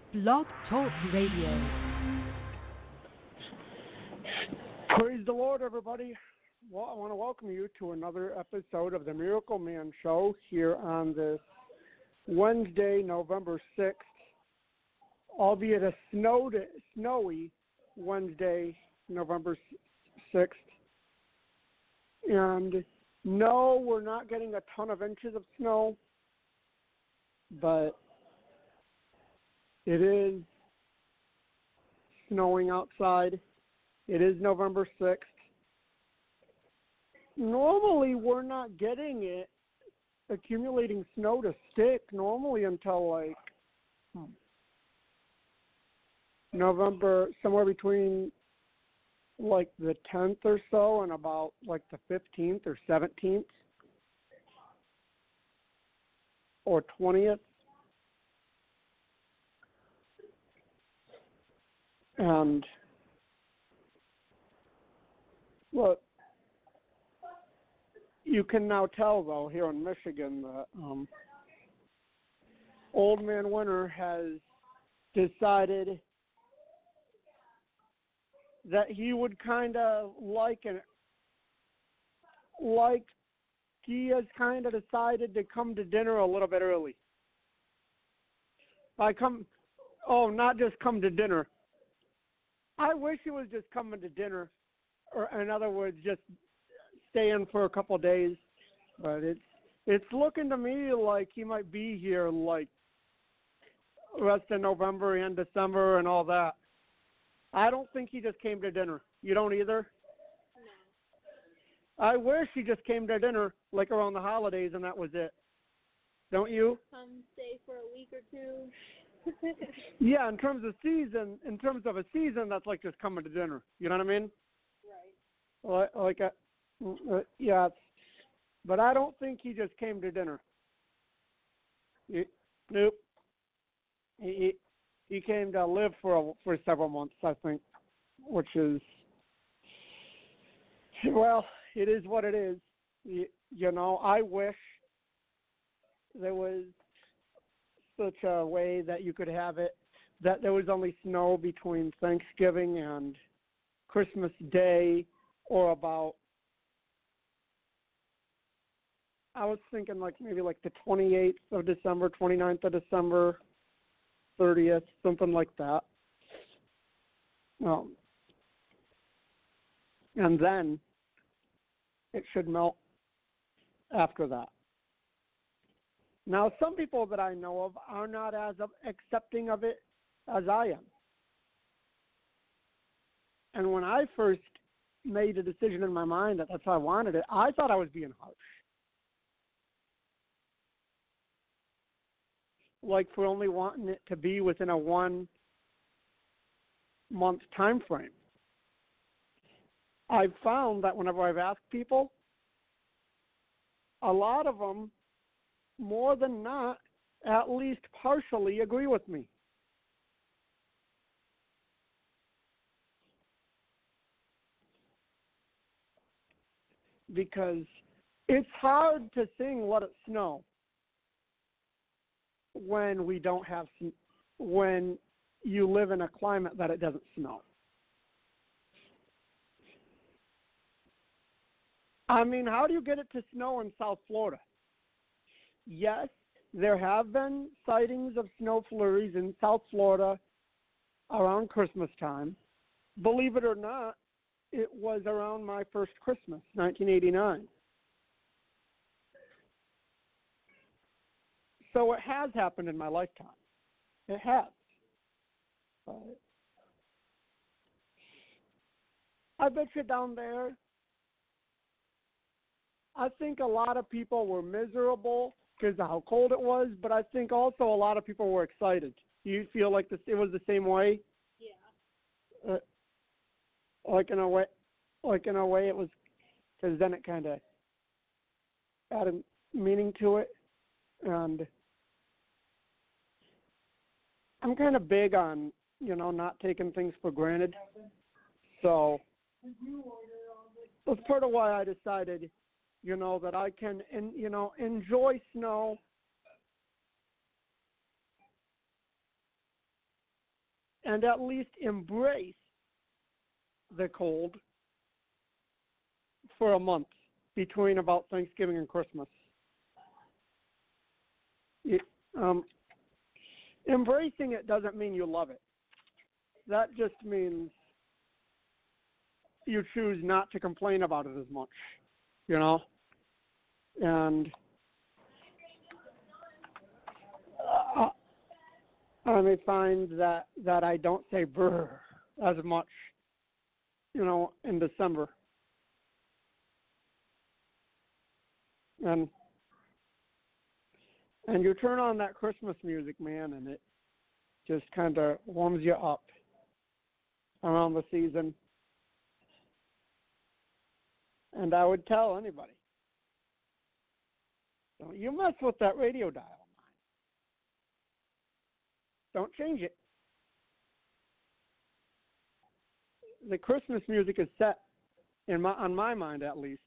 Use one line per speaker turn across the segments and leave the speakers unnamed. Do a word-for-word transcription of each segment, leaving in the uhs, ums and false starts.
Blog Talk Radio.
Praise the Lord, everybody. Well, I want to welcome you to another episode of the Miracle Man Show here on this Wednesday, November sixth, albeit a snowed, snowy Wednesday, November sixth. And no, we're not getting a ton of inches of snow, but it is snowing outside. It is November sixth. Normally, we're not getting it, accumulating snow to stick, normally until like November, somewhere between like the tenth or so and about like the fifteenth or seventeenth or twentieth. And look, you can now tell, though, here in Michigan that um, Old Man Winter has decided that he would kind of like it, like he has kind of decided to come to dinner a little bit early. By come, oh, not just come to dinner. I wish he was just coming to dinner, or in other words, just staying for a couple of days. But it's it's looking to me like he might be here like rest of November and December and all that. I don't think he just came to dinner. You don't either? No. I wish he just came to dinner like around the holidays and that was it. Don't you?
Come stay for a week or two.
Yeah, in terms of season, in terms of a season, that's like just coming to dinner. You know what I mean?
Right.
Like, like a, uh, yeah, but I don't think he just came to dinner. He, nope. He, he he came to live for a, for several months, I think, which is, well, it is what it is. You, you know, I wish there was such a way that you could have it, that there was only snow between Thanksgiving and Christmas Day, or about, I was thinking like maybe like the twenty-eighth of December, twenty-ninth of December, thirtieth, something like that. Um, and then it should melt after that. Now, some people that I know of are not as accepting of it as I am. And when I first made a decision in my mind that that's how I wanted it, I thought I was being harsh. Like for only wanting it to be within a one month time frame. I've found that whenever I've asked people, a lot of them, more than not, at least partially agree with me. Because it's hard to sing Let It Snow when we don't have, when you live in a climate that it doesn't snow. I mean, how do you get it to snow in South Florida? Yes, there have been sightings of snow flurries in South Florida around Christmas time. Believe it or not, it was around my first Christmas, nineteen eighty-nine. So it has happened in my lifetime. It has. But I bet you down there, I think a lot of people were miserable because of how cold it was, but I think also a lot of people were excited. Do you feel like this, it was the same way?
Yeah.
Uh, like in a way, like in a way it was, because then it kind of added meaning to it. And I'm kind of big on, you know, not taking things for granted. So that's part of why I decided, you know, that I can, and you know, enjoy snow and at least embrace the cold for a month between about Thanksgiving and Christmas. It, um, embracing it doesn't mean you love it. That just means you choose not to complain about it as much, you know? And uh, I may find that, that I don't say brr as much, you know, in December. And and you turn on that Christmas music, man, and it just kind of warms you up around the season. And I would tell anybody, don't you mess with that radio dial of mine. Don't change it. The Christmas music is set, in my, on my mind at least.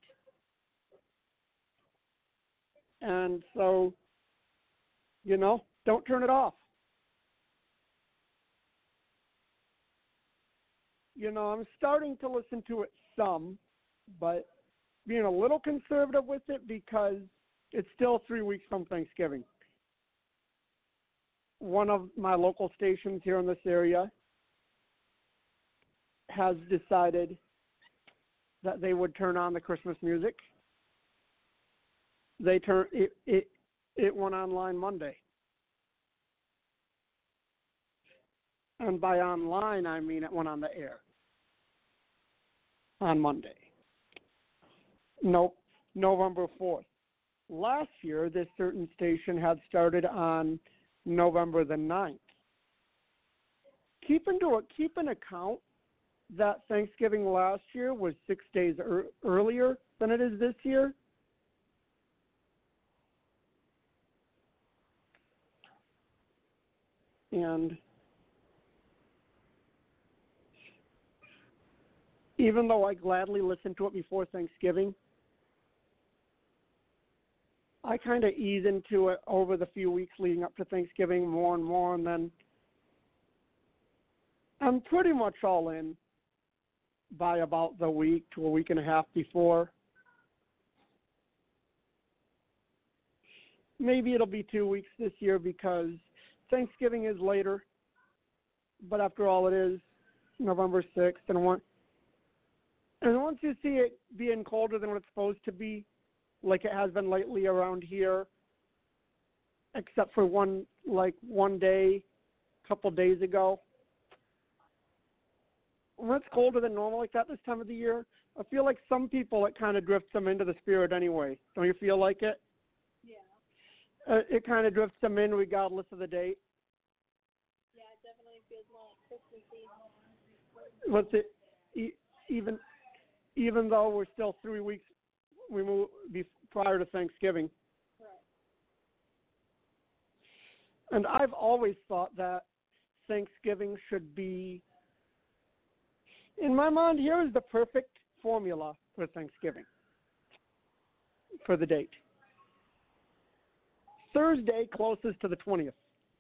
And so, you know, don't turn it off. You know, I'm starting to listen to it some, but being a little conservative with it because it's still three weeks from Thanksgiving. One of my local stations here in this area has decided that they would turn on the Christmas music. They turn it, it it went online Monday. And by online, I mean it went on the air on Monday. Nope, November fourth. Last year, this certain station had started on November the ninth. Keep into it, keep an account that Thanksgiving last year was six days er- earlier than it is this year. And even though I gladly listened to it before Thanksgiving, I kind of ease into it over the few weeks leading up to Thanksgiving more and more, and then I'm pretty much all in by about the week to a week and a half before. Maybe it'll be two weeks this year because Thanksgiving is later, but after all, it is November sixth, and one, and once you see it being colder than what it's supposed to be, like it has been lately around here, except for one, like one day, a couple days ago, when it's colder than normal like that this time of the year, I feel like some people, it kind of drifts them into the spirit anyway. Don't you feel like it?
Yeah.
Uh, it kind of drifts them in regardless of the date.
Yeah, it definitely feels more like Christmassy.
What's it? E- even even though we're still three weeks, we move be, prior to Thanksgiving.
Right.
And I've always thought that Thanksgiving should be, in my mind, here is the perfect formula for Thanksgiving, for the date. Thursday closest to the twentieth.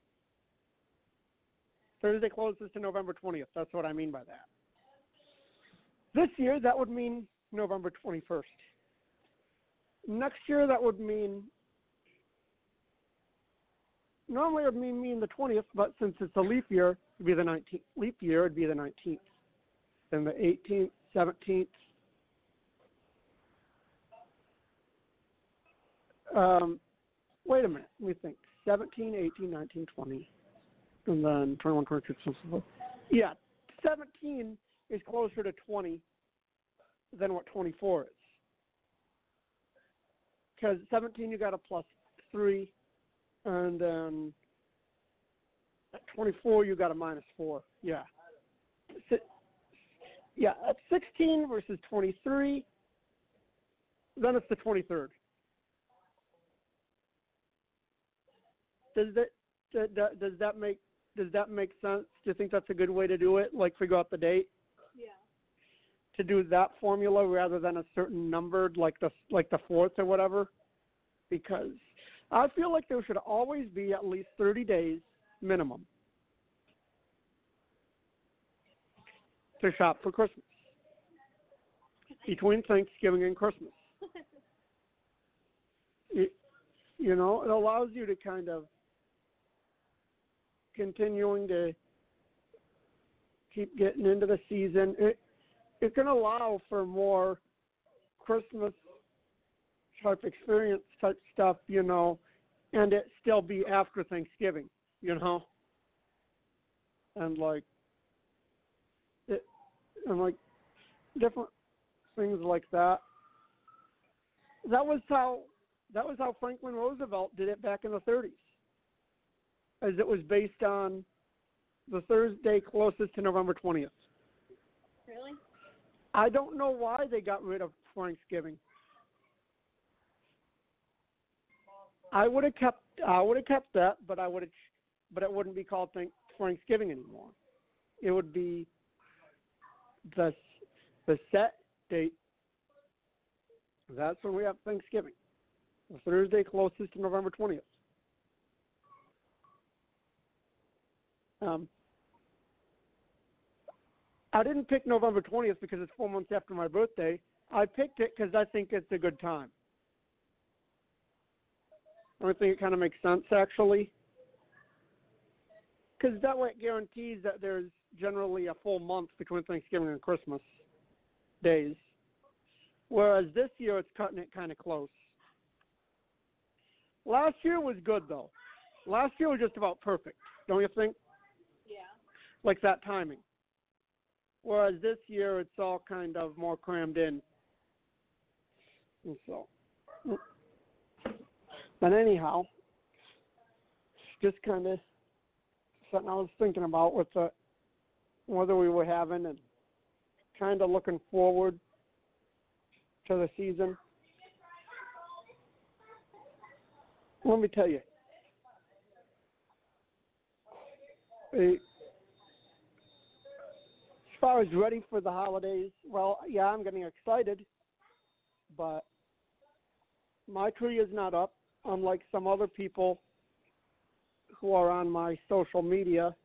Thursday closest to November twentieth. That's what I mean by that. This year, that would mean November twenty-first. Next year, that would mean, normally it would mean, mean the twentieth, but since it's a leap year, it would be the nineteenth. Leap year, it would be the nineteenth. Then the eighteenth, seventeenth. Um, wait a minute. Let me think. seventeen, eighteen, nineteen, twenty. And then twenty-one, twenty-two, twenty-four. Yeah, seventeen is closer to twenty than what twenty-four is. Because seventeen, you got a plus three, and then at twenty-four, you got a minus four. Yeah. Yeah, at sixteen versus twenty-three, then it's the twenty-third. Does that does that make does that make sense? Do you think that's a good way to do it? Like figure out the date?
Yeah.
To do that formula rather than a certain numbered, like the like the fourth or whatever, because I feel like there should always be at least thirty days minimum to shop for Christmas between Thanksgiving and Christmas. It, you know, it allows you to kind of continuing to keep getting into the season. It it can allow for more Christmas type experience type stuff, you know, and it still be after Thanksgiving, you know, and like it and like different things like that. That was how that was how Franklin Roosevelt did it back in the thirties, as it was based on the Thursday closest to November twentieth.
Really?
I don't know why they got rid of Thanksgiving. I would have kept I would have kept that, but I would have, but it wouldn't be called Thanksgiving anymore. It would be the the set date. That's when we have Thanksgiving. The Thursday closest to November twentieth. Um, I didn't pick November twentieth because it's four months after my birthday. I picked it because I think it's a good time. I think it kind of makes sense, actually. Because that way it guarantees that there's generally a full month between Thanksgiving and Christmas days. Whereas this year it's cutting it kind of close. Last year was good, though. Last year was just about perfect, don't you think?
Yeah.
Like that timing. Whereas this year it's all kind of more crammed in. And so, but anyhow, just kind of something I was thinking about with the weather we were having and kind of looking forward to the season. Let me tell you, as far as ready for the holidays, well, yeah, I'm getting excited, but my tree is not up, unlike some other people who are on my social media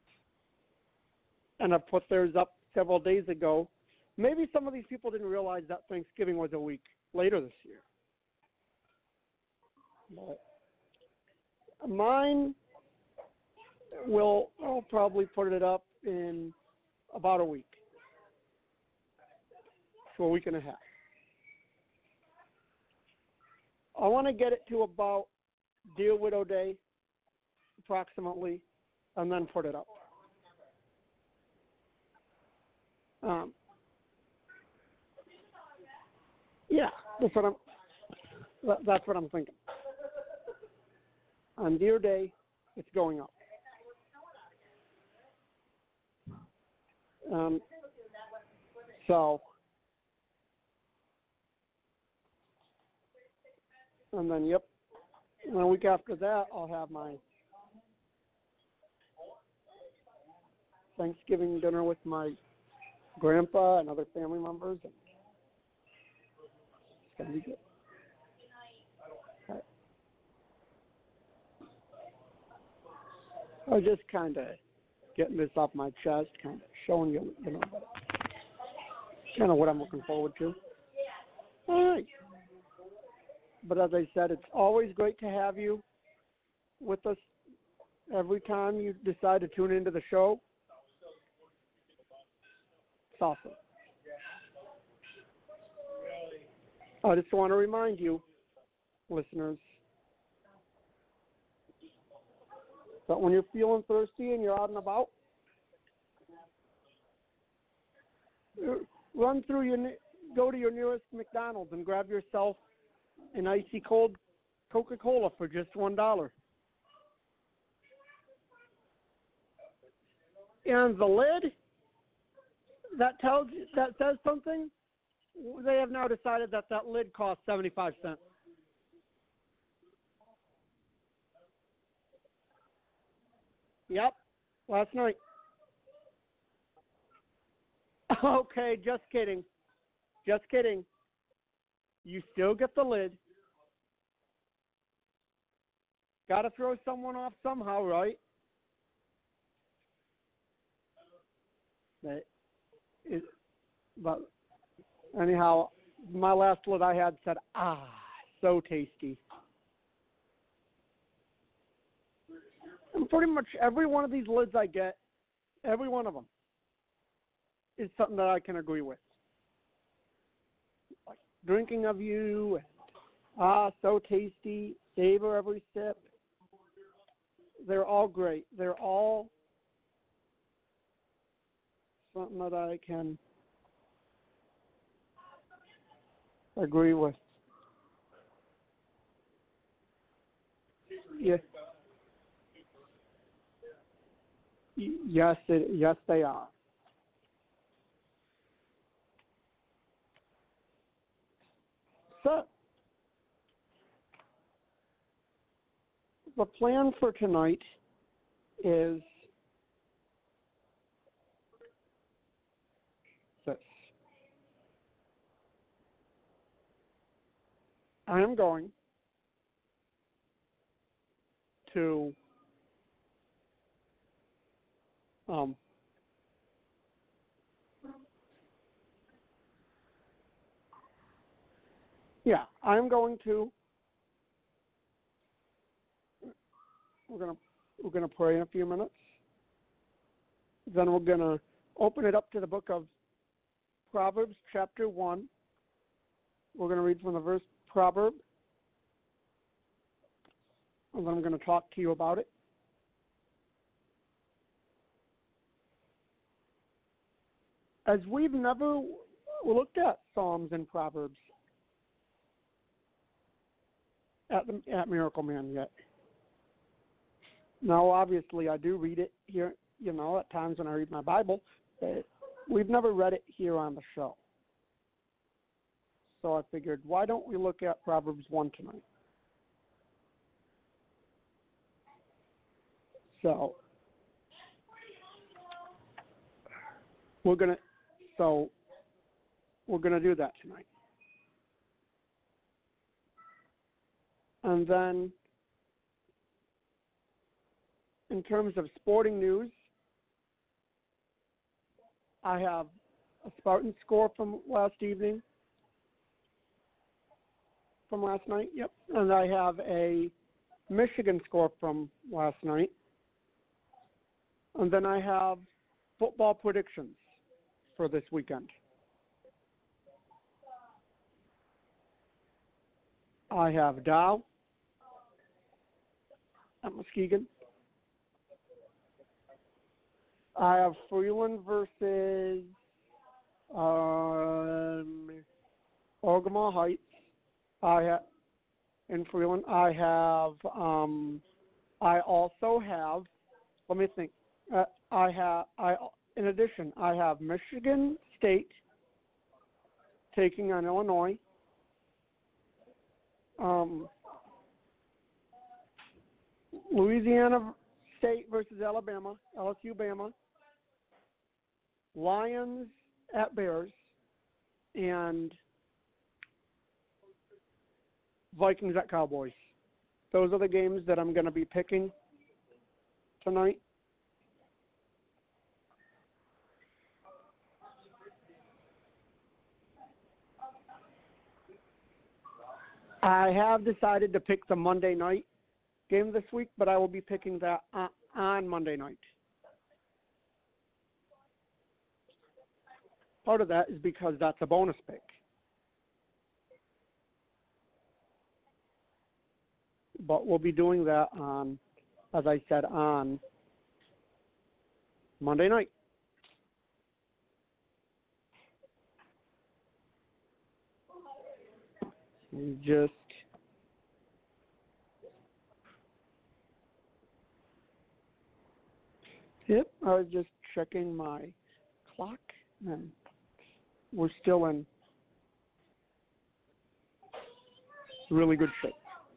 and have put theirs up several days ago. Maybe some of these people didn't realize that Thanksgiving was a week later this year. But mine will, I'll probably put it up in about a week. So a week and a half. I want to get it to about Dear Widow Day, approximately, and then put it up. Um, yeah, that's what I'm. That, that's what I'm thinking. On Dear Day, it's going up. Um, so, and then, yep, and a week after that, I'll have my Thanksgiving dinner with my grandpa and other family members. And it's going to be good. Right. I was just kind of getting this off my chest, kind of showing you, you know, kind of what I'm looking forward to. All right. But as I said, it's always great to have you with us every time you decide to tune into the show. It's awesome. I just want to remind you, listeners, that when you're feeling thirsty and you're out and about, run through your, go to your nearest McDonald's and grab yourself an icy cold Coca-Cola for just one dollar. And the lid that tells you, that says something, they have now decided that that lid costs seventy-five cents. Yep, last night. Okay, just kidding. Just kidding. You still get the lid. Got to throw someone off somehow, right? But it, but anyhow, my last lid I had said, ah, so tasty. And pretty much every one of these lids I get, every one of them, is something that I can agree with. Like drinking of you, and, ah, so tasty, savor every sip. They're all great. They're all something that I can agree with. Yeah. Yes, it, yes, they are. So, the plan for tonight is this. I am going to um, yeah, I'm going to we're gonna we're gonna pray in a few minutes. Then we're gonna open it up to the book of Proverbs chapter one. We're gonna read from the verse proverb. And then I'm gonna talk to you about it. As we've never looked at Psalms and Proverbs at the, at Miracle Man yet. Now, obviously, I do read it here, you know, at times when I read my Bible, but we've never read it here on the show. So I figured, why don't we look at Proverbs one tonight? So we're gonna, so we're gonna do that tonight. And then, in terms of sporting news, I have a Spartan score from last evening, from last night, yep. And I have a Michigan score from last night. And then I have football predictions for this weekend. I have Dow at Muskegon. I have Freeland versus um, Ogama Heights. I have in Freeland. I have. Um, I also have. Let me think. Uh, I have. I in addition, I have Michigan State taking on Illinois. Um, Louisiana State versus Alabama. L S U Bama. Lions at Bears, and Vikings at Cowboys. Those are the games that I'm going to be picking tonight. I have decided to pick the Monday night game this week, but I will be picking that on Monday night. Part of that is because that's a bonus pick. But we'll be doing that on, as I said, on Monday night. Just yep, I was just checking my clock, and we're still in really good shape.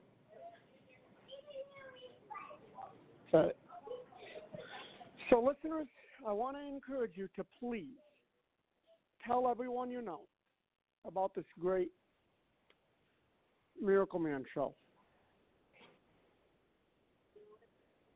So, so listeners, I want to encourage you to please tell everyone you know about this great Miracle Man show.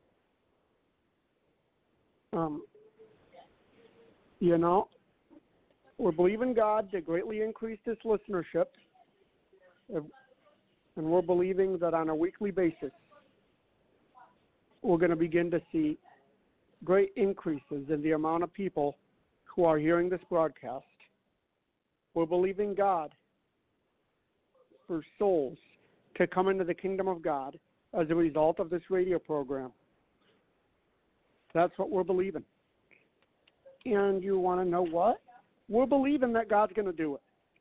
Um, you know, we're believing God to greatly increase this listenership, and we're believing that on a weekly basis, we're going to begin to see great increases in the amount of people who are hearing this broadcast. We're believing God for souls to come into the kingdom of God as a result of this radio program. That's what we're believing. And you want to know what? We're believing that God's going to do it.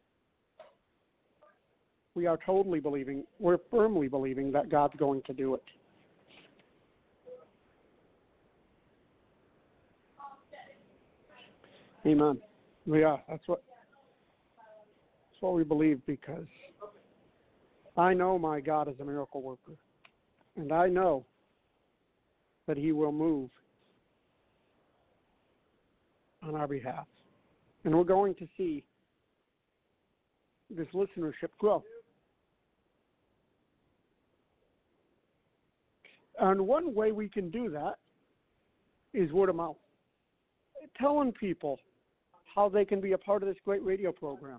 We are totally believing, we're firmly believing that God's going to do it. Amen. Yeah, that's what that's what we believe, because I know my God is a miracle worker, and I know that He will move on our behalf. And we're going to see this listenership grow. And one way we can do that is word of mouth. Telling people how they can be a part of this great radio program.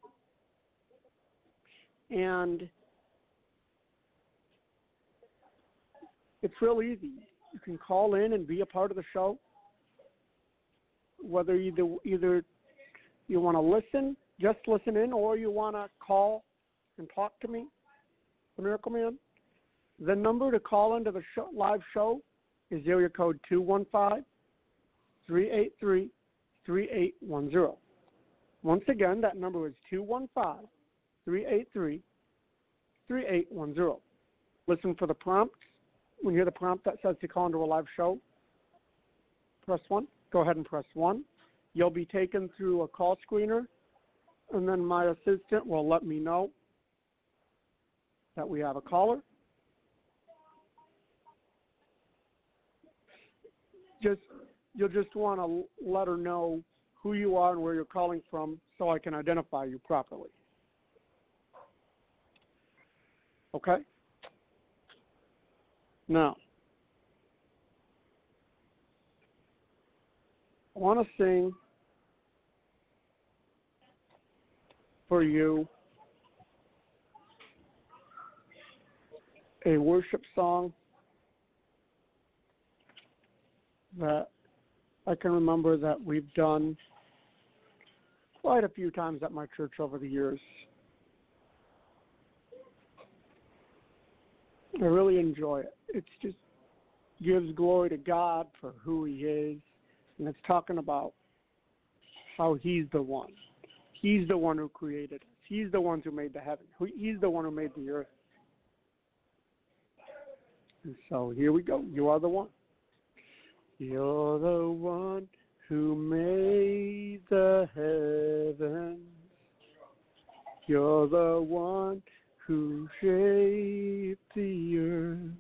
And it's real easy. You can call in and be a part of the show. Whether either either you want to listen, just listen in, or you want to call and talk to me, the Miracle Man. The number to call into the show, live show is area code two one five, three eight three, three eight one zero. Once again, that number is two one five, three eight three, three eight one zero. Listen for the prompt. When you hear the prompt that says to call into a live show, press one. Go ahead and press one. You'll be taken through a call screener, and then my assistant will let me know that we have a caller. Just You'll just want to let her know who you are and where you're calling from so I can identify you properly. Okay? Now, I want to sing for you a worship song that I can remember that we've done quite a few times at my church over the years. I really enjoy it. It just gives glory to God for who He is, and it's talking about how He's the one. He's the one who created us. He's the one who made the heaven. He's the one who made the earth. And so here we go. You are the one. You're the one who made the heavens. You're the one who shaped the earth.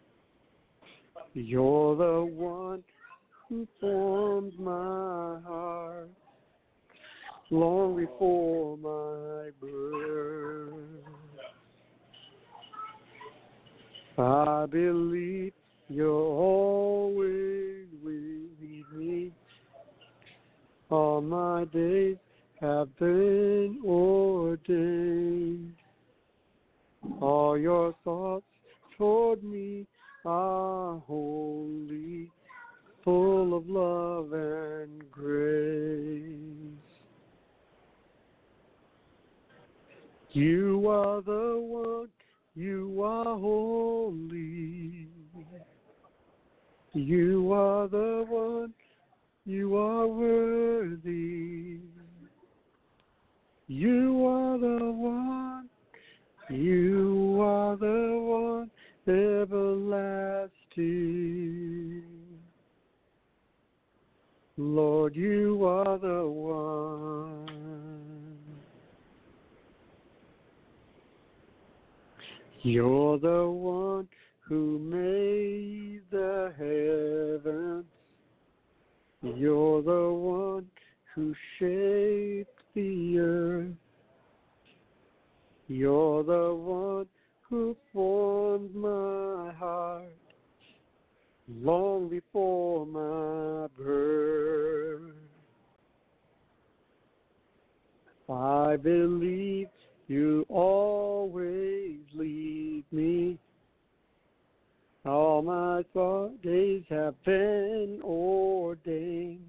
You're the one who formed my heart long before my birth. I believe you're always with me. All my days have been ordained. All your thoughts toward me are holy, full of love and grace. You are the one, you are holy. You are the one, you are worthy. You are the one, you are the one, everlasting. Lord, you are the one. You're the one who made the heavens. You're the one who shaped the earth. You're the one who formed my heart long before my birth. I believe you always lead me. All my thought days have been ordained.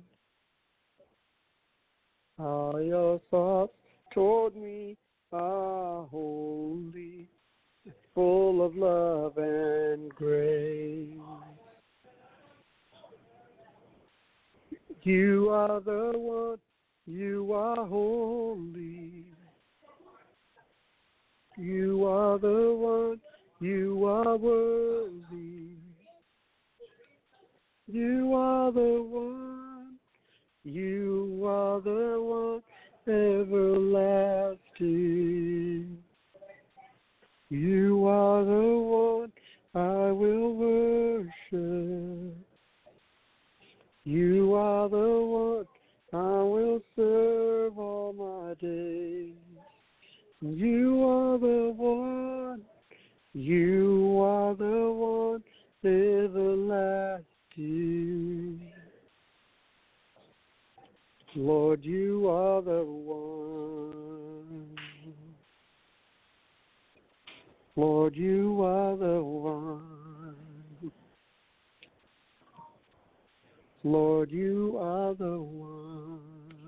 All your thoughts toward me are holy, full of love and grace. You are the one, you are holy. You are the one, you are worthy. You are the one, you are the one, everlasting. You are the one I will worship. You are the one I will serve all my days. You are the one, you are the one, everlasting. Lord, you are the one. Lord, you are the one. Lord, you are the one.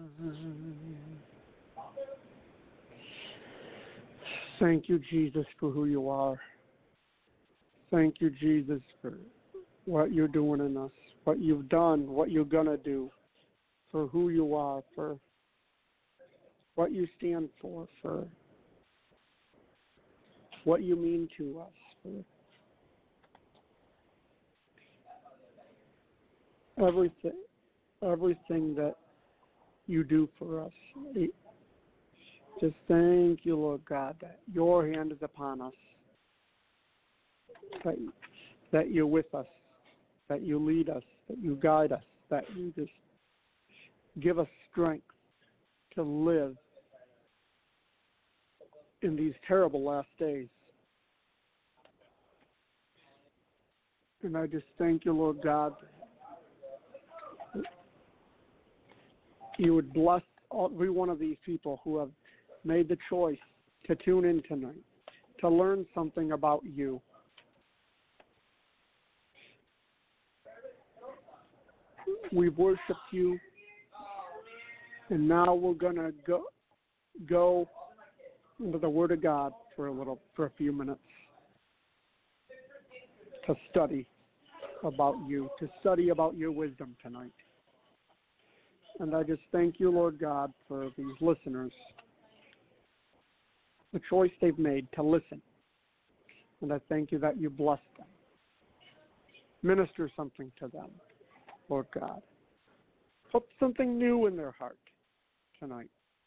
Thank you, Jesus, for who you are. Thank you, Jesus, for what you're doing in us, what you've done, what you're going to do, for who you are, for what you stand for, for what you mean to us, for everything, everything that you do for us. Just thank you, Lord God, that your hand is upon us, that, that you're with us, that you lead us, that you guide us, that you just give us strength to live in these terrible last days. And I just thank you, Lord God, that you would bless every one of these people who have made the choice to tune in tonight, to learn something about you. We've worshiped you, and now we're going to go go into the Word of God for a little, for a few minutes, to study about you, to study about your wisdom tonight. And I just thank you, Lord God, for these listeners, the choice they've made to listen. And I thank you that you bless them. Minister something to them, Lord God. Put something new in their heart tonight.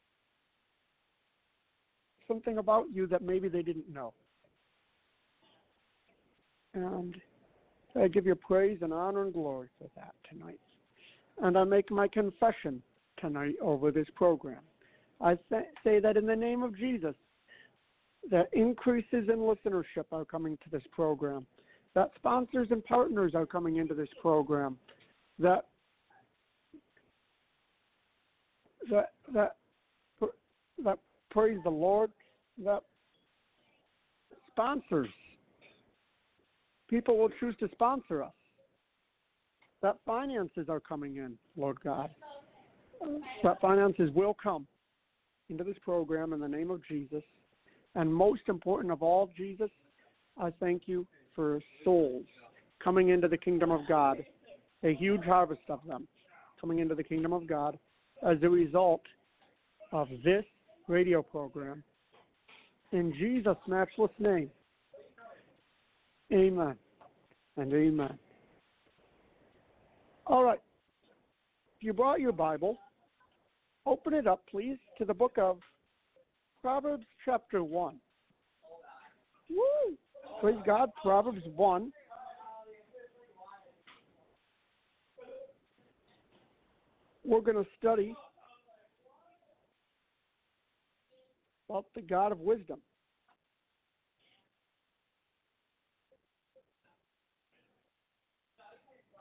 Something about you that maybe they didn't know. And I give you praise and honor and glory for that tonight. And I make my confession tonight over this program. I th- say that in the name of Jesus, that increases in listenership are coming to this program, that sponsors and partners are coming into this program, that that that that praise the Lord, that sponsors, people will choose to sponsor us, that finances are coming in, Lord God, that finances will come into this program in the name of Jesus. And most important of all, Jesus, I thank you for souls coming into the kingdom of God, a huge harvest of them coming into the kingdom of God as a result of this radio program. In Jesus' matchless name, amen and amen. All right. If you brought your Bible, open it up, please, to the book of Proverbs chapter one. Woo! Praise God, Proverbs one. We're going to study about the God of wisdom.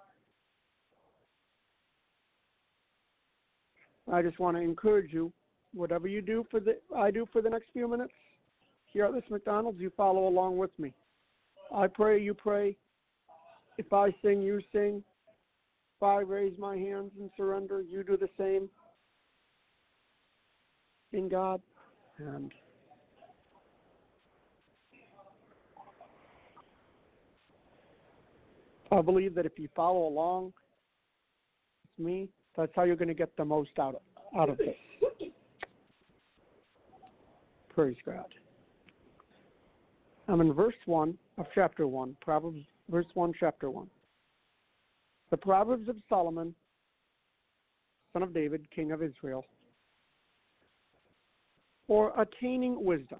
I just want to encourage you whatever you do for the I do for the next few minutes here at this McDonald's, you follow along with me. I pray, you pray. If I sing, you sing. If I raise my hands and surrender, you do the same in God. And I believe that if you follow along with me, that's how you're going to get the most out of, out of this. Praise God. I'm in verse one of chapter one, Proverbs, verse one, chapter one. The Proverbs of Solomon, son of David, king of Israel, for attaining wisdom.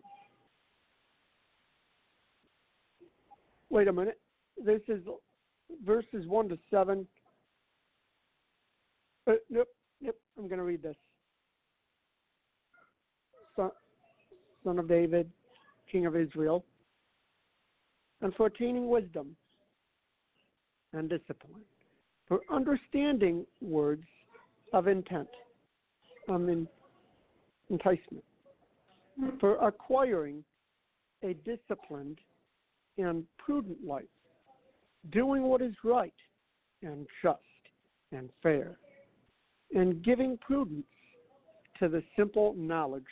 Wait a minute. This is verses one to seven. Uh, nope, nope, I'm going to read this. Son, son of David, king of Israel, and for attaining wisdom and discipline, for understanding words of intent, I mean, enticement, for acquiring a disciplined and prudent life, doing what is right and just and fair, and giving prudence to the simple knowledge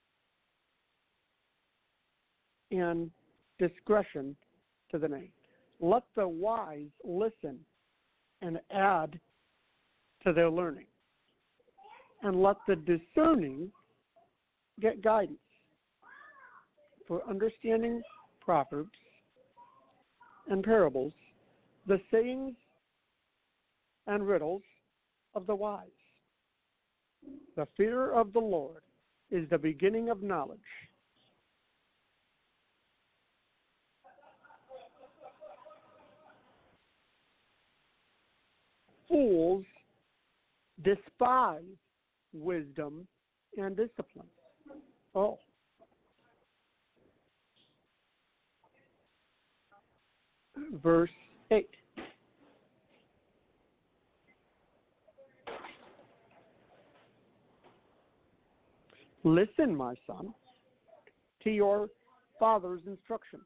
and discretion to the name. Let the wise listen and add to their learning, and let the discerning get guidance for understanding proverbs and parables, the sayings and riddles of the wise. The fear of the Lord is the beginning of knowledge. Fools despise wisdom and discipline. Oh. Verse eight. Listen, my son, to your father's instruction,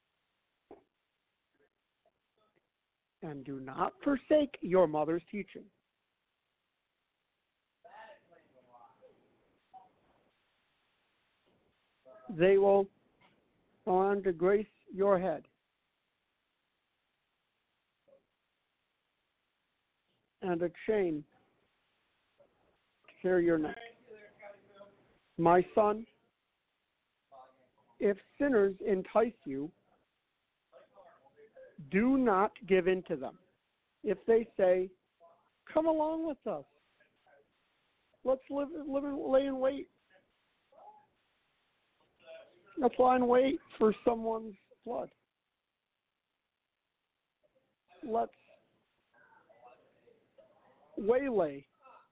and do not forsake your mother's teaching. They will go on to grace your head, and a chain to carry your neck. My son, if sinners entice you, do not give in to them. If they say, come along with us, let's live, live and lay in wait. Let's lie in wait for someone's blood. Let's waylay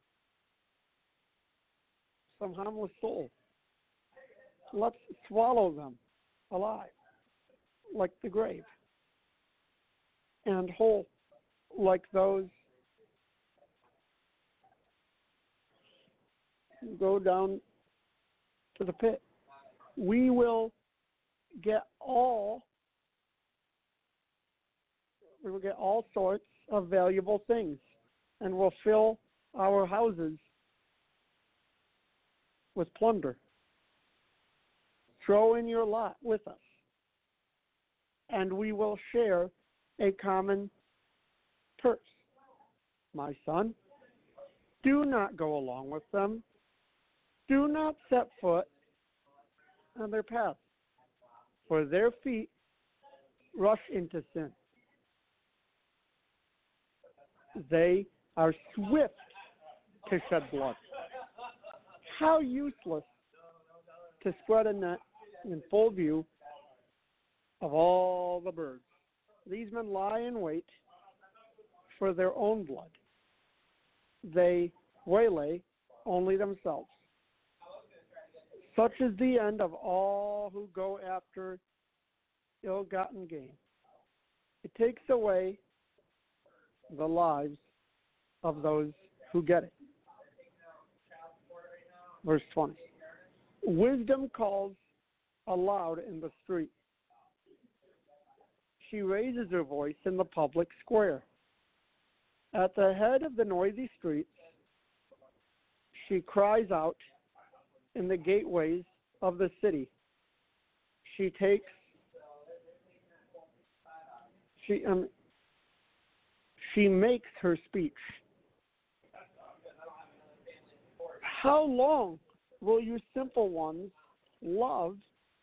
some harmless soul. Let's swallow them alive, like the grave, and whole, like those who go down to the pit. We will get all we will get all sorts of valuable things, and we'll fill our houses with plunder. Throw in your lot with us, and we will share a common purse. My son, do not go along with them. Do not set foot on their path, for their feet rush into sin. They are swift to shed blood. How useless to spread a net in full view of all the birds. These men lie in wait for their own blood. They waylay only themselves. Such is the end of all who go after ill-gotten gain. It takes away the lives of those who get it. Verse twenty. Wisdom calls aloud in the street. She raises her voice in the public square. At the head of the noisy streets, she cries out in the gateways of the city. She takes, she, um, she makes her speech. How long will you simple ones love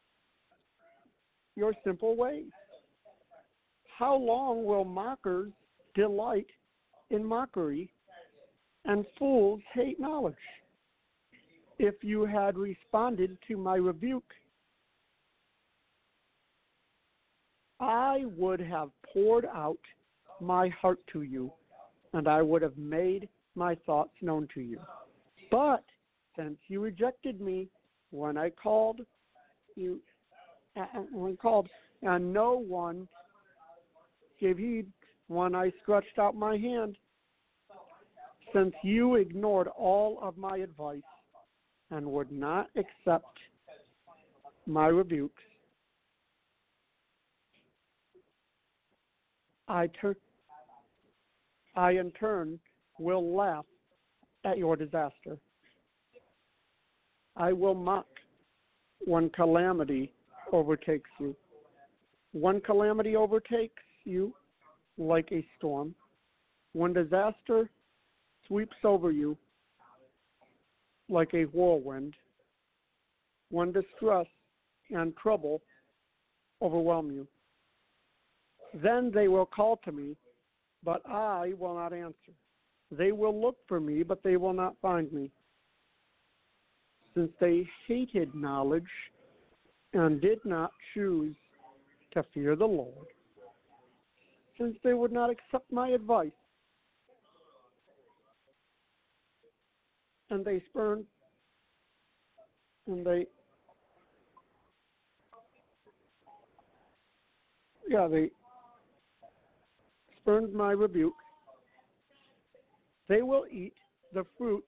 your simple ways? How long will mockers delight in mockery and fools hate knowledge? If you had responded to my rebuke, I would have poured out my heart to you, and I would have made my thoughts known to you. But since you rejected me when I called you, uh, when called, and no one gave heed when I stretched out my hand, since you ignored all of my advice and would not accept my rebukes, I, tur- I in turn will laugh at your disaster. I will mock when calamity overtakes you. When calamity overtakes you like a storm, when disaster sweeps over you like a whirlwind, when distress and trouble overwhelm you, then they will call to me, but I will not answer. They will look for me, but they will not find me. Since they hated knowledge and did not choose to fear the Lord, since they would not accept my advice, and they spurned, and they, yeah, they spurned my rebuke, they will eat the fruit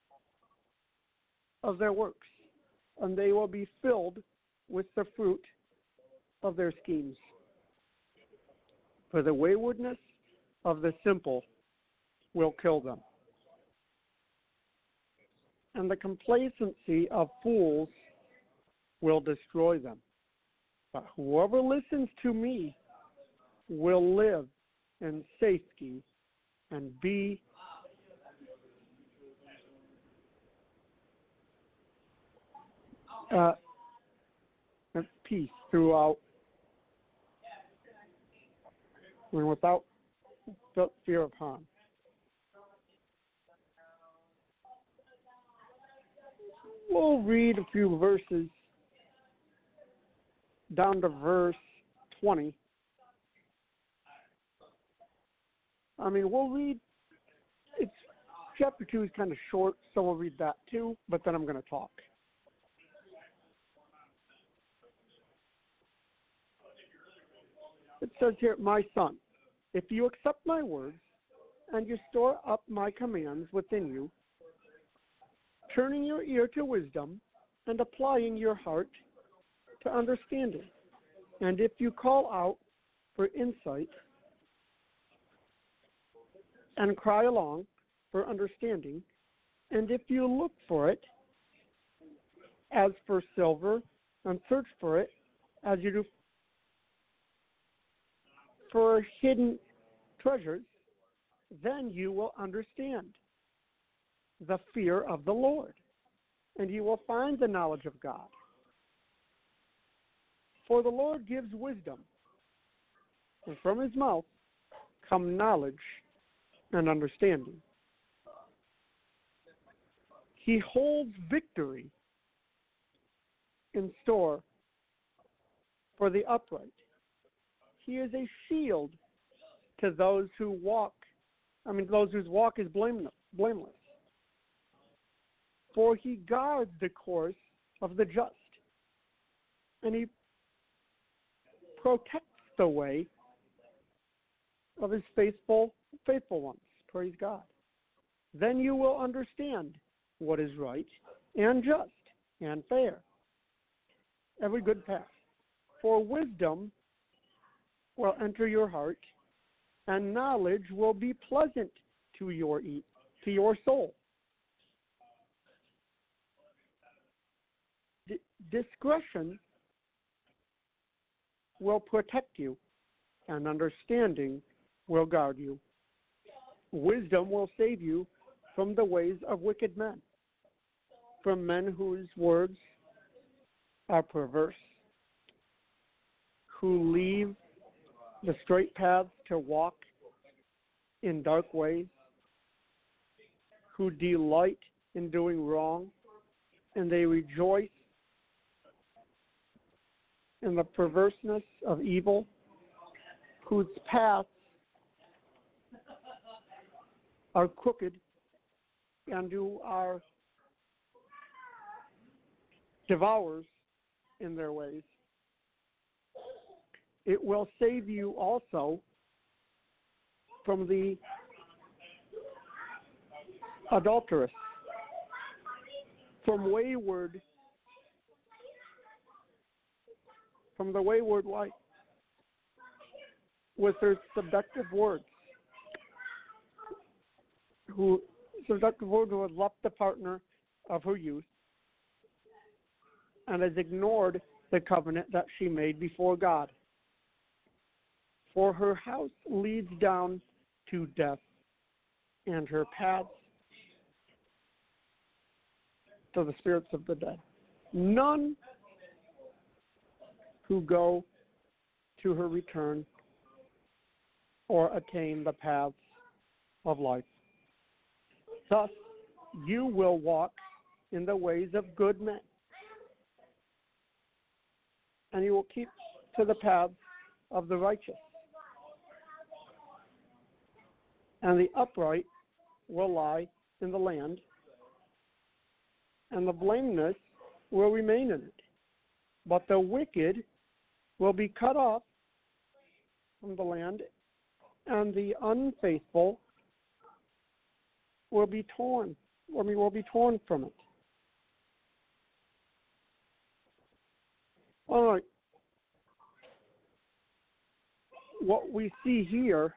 of their works, and they will be filled with the fruit of their schemes. For the waywardness of the simple will kill them, and the complacency of fools will destroy them. But whoever listens to me will live in safety and be uh, at peace throughout and without fear of harm. We'll read a few verses down to verse twenty. I mean, we'll read, it's, chapter two is kind of short, so we'll read that too, but then I'm going to talk. It says here, my son, if you accept my words and you store up my commands within you, turning your ear to wisdom and applying your heart to understanding, and if you call out for insight and cry along for understanding, and if you look for it as for silver and search for it as you do for hidden treasures, then you will understand the fear of the Lord, and you will find the knowledge of God. For the Lord gives wisdom, and from his mouth come knowledge and understanding. He holds victory in store for the upright. He is a shield to those who walk, I mean, those whose walk is blameless. blameless. For he guards the course of the just, and he protects the way of his faithful, faithful ones. Praise God. Then you will understand what is right and just, and fair. Every good path. For wisdom will enter your heart, and knowledge will be pleasant to your eat, to your soul. D- discretion will protect you, and understanding will guard you. Wisdom will save you from the ways of wicked men, from men whose words are perverse, who leave the straight paths to walk in dark ways, who delight in doing wrong, and they rejoice in the perverseness of evil, whose paths are crooked and who are devourers in their ways. It will save you also from the adulteress, from wayward, from the wayward wife, with her seductive words, who seductive words who has left the partner of her youth and has ignored the covenant that she made before God. For her house leads down to death, and her paths to the spirits of the dead. None who go to her return or attain the paths of life. Thus, you will walk in the ways of good men, and you will keep to the paths of the righteous. And the upright will lie in the land, and the blameless will remain in it. But the wicked will be cut off from the land, and the unfaithful will be torn, or will be torn from it. All right. What we see here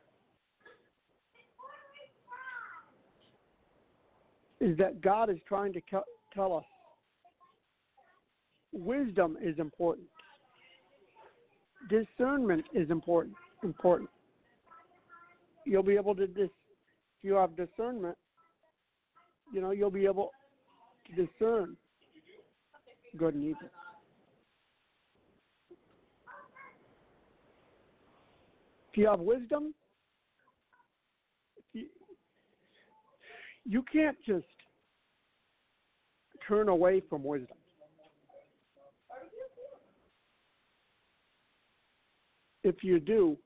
is that God is trying to tell us wisdom is important. Discernment is important. Important. You'll be able to dis. If you have discernment, you know you'll be able to discern good and evil. If you have wisdom, you, you can't just turn away from wisdom. If you do,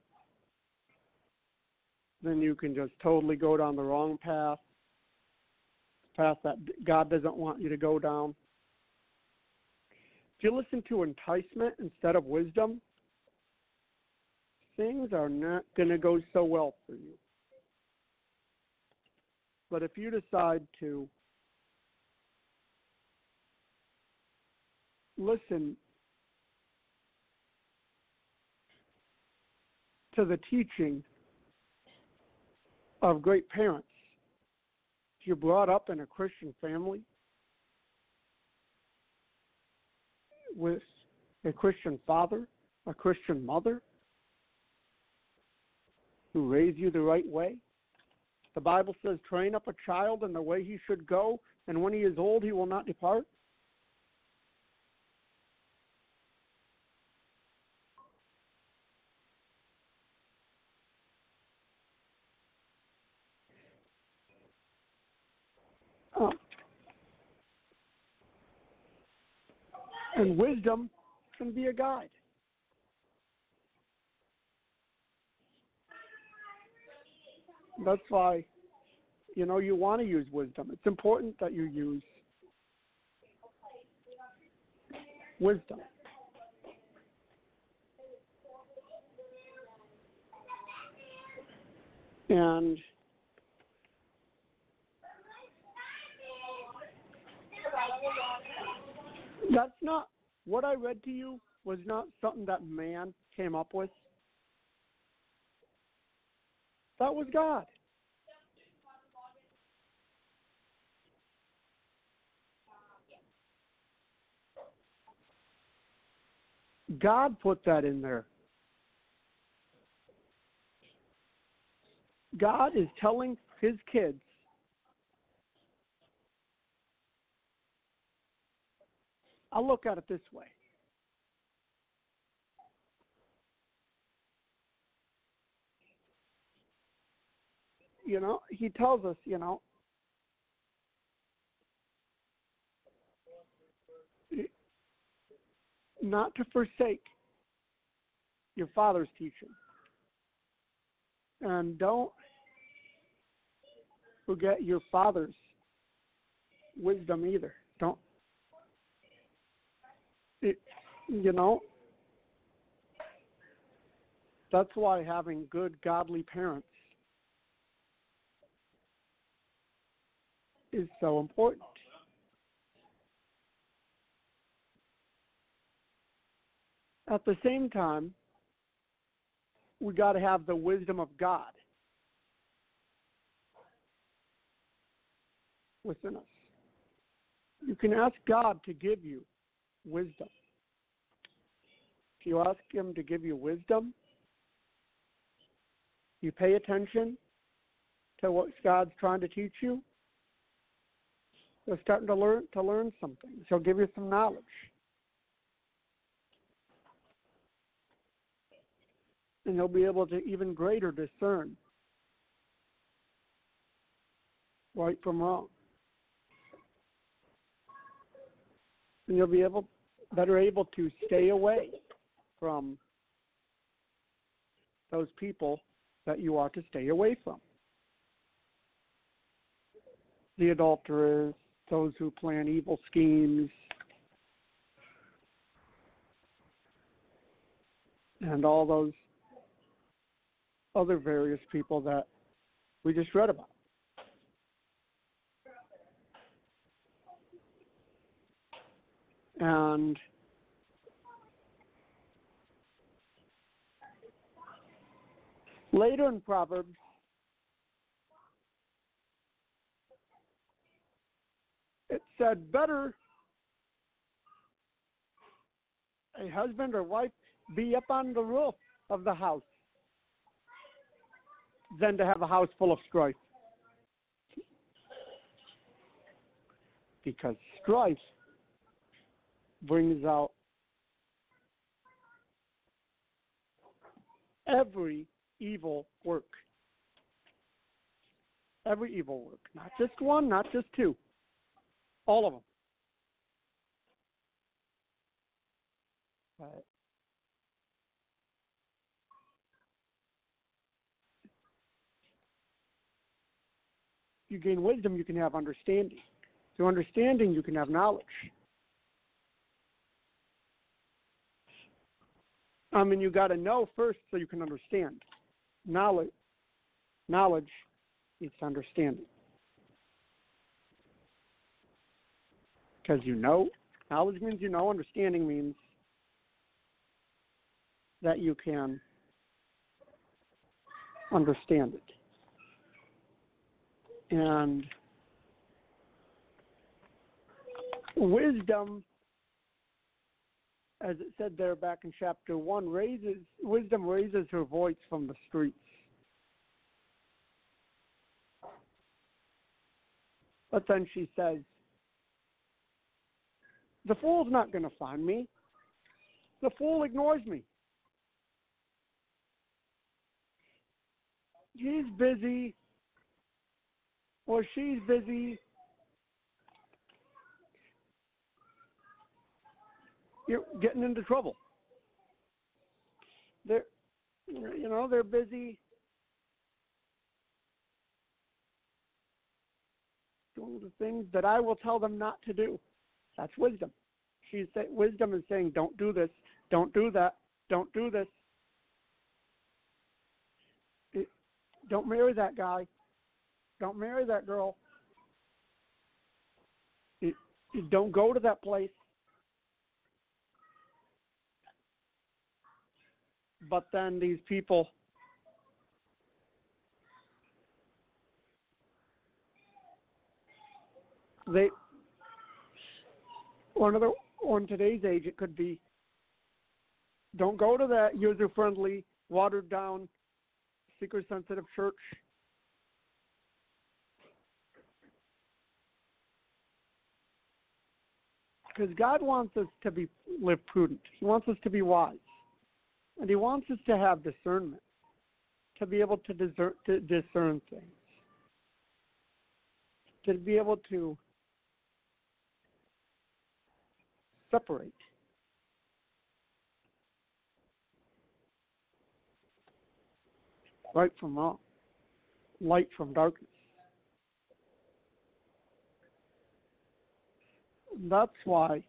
then you can just totally go down the wrong path, path that God doesn't want you to go down. If you listen to enticement instead of wisdom, things are not going to go so well for you. But if you decide to listen to the teaching of great parents, if you're brought up in a Christian family with a Christian father, a Christian mother, who raised you the right way. The Bible says, train up a child in the way he should go, and when he is old, he will not depart. Oh. And wisdom can be a guide. That's why, you know, you want to use wisdom. It's important that you use wisdom. And That's not what I read to you was not something that man came up with. That was God. God put that in there. God is telling his kids, I'll look at it this way. You know, he tells us, you know, not to forsake your father's teaching. And don't forget your father's wisdom either. Don't, it, you know, that's why having good, godly parents is so important. At the same time, we got to have the wisdom of God within us. You can ask God to give you wisdom. If you ask him to give you wisdom, you pay attention to what God's trying to teach you, you're starting to learn to learn something. He'll give you some knowledge. And you'll be able to even greater discern right from wrong. And you'll be able better able to stay away from those people that you are to stay away from. The adulterers, those who plan evil schemes, and all those other various people that we just read about. And later in Proverbs, it said, better a husband or wife be up on the roof of the house than to have a house full of strife. Because strife brings out every evil work. Every evil work. Not just one, not just two. All of them. Right. If you gain wisdom, you can have understanding. Through understanding, you can have knowledge. I mean, you got to know first so you can understand. Knowledge, knowledge is understanding. Because you know, knowledge means you know, understanding means that you can understand it. And wisdom, as it said there back in chapter one, raises wisdom raises her voice from the streets. But then she says, the fool's not going to find me. The fool ignores me. He's busy, or she's busy. You're getting into trouble. They're, you know, they're busy doing the things that I will tell them not to do. That's wisdom. She's say, wisdom is saying, don't do this, don't do that, don't do this. It, don't marry that guy. Don't marry that girl. It, it, don't go to that place. But then these people, they, or another, or in today's age, it could be, don't go to that user-friendly, watered-down, seeker-sensitive church. Because God wants us to be live prudent. He wants us to be wise. And he wants us to have discernment, to be able to discern, to discern things, to be able to separate right from wrong, light from darkness. And that's why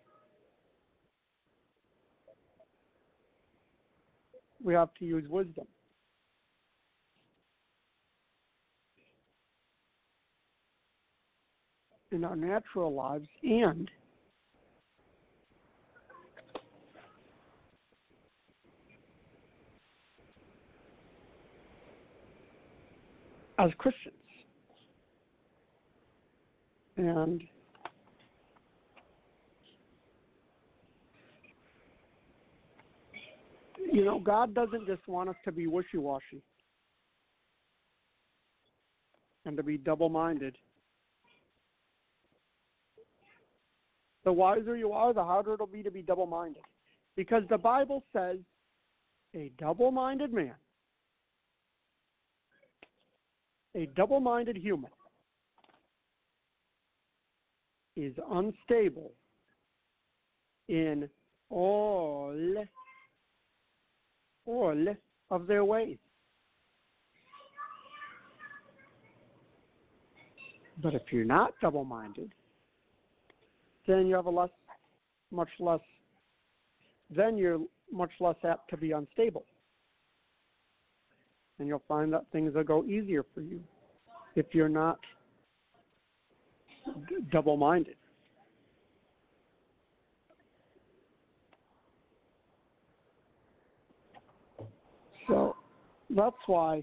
we have to use wisdom. In our natural lives and as Christians. And you know, God doesn't just want us to be wishy-washy and to be double-minded. The wiser you are, the harder it'll be to be double-minded. Because the Bible says a double-minded man, a double-minded human, is unstable in all, all of their ways. But if you're not double-minded, then you have a less, much less, then you're much less apt to be unstable. And you'll find that things will go easier for you if you're not d- double-minded. So that's why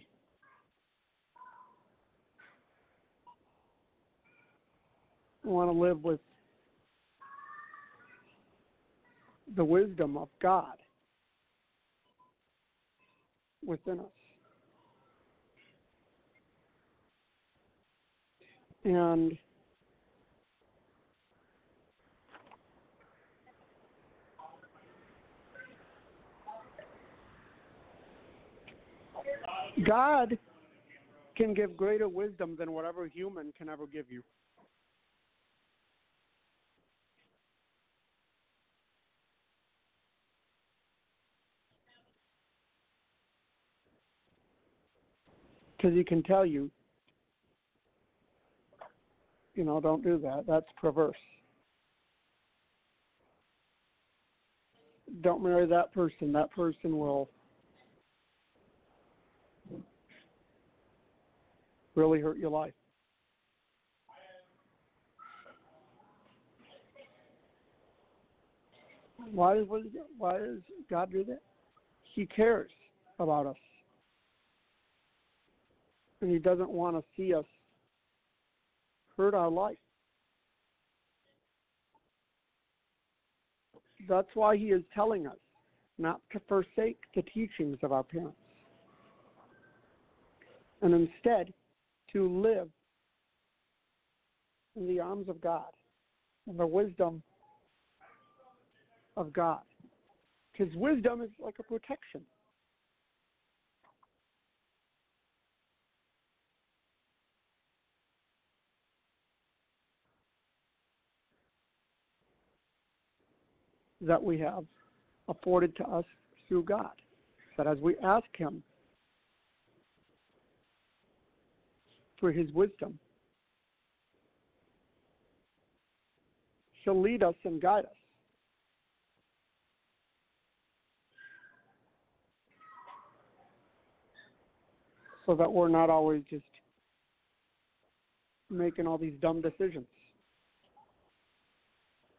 we want to live with the wisdom of God within us. And God can give greater wisdom than whatever human can ever give you. Because he can tell you, you know, don't do that. That's perverse. Don't marry that person. That person will really hurt your life. Why does why does God do that? He cares about us. And he doesn't want to see us hurt our life. That's why he is telling us not to forsake the teachings of our parents, and instead to live in the arms of God, in the wisdom of God. Because wisdom is like a protection. That we have afforded to us through God. That as we ask him for his wisdom, he'll lead us and guide us. So that we're not always just making all these dumb decisions.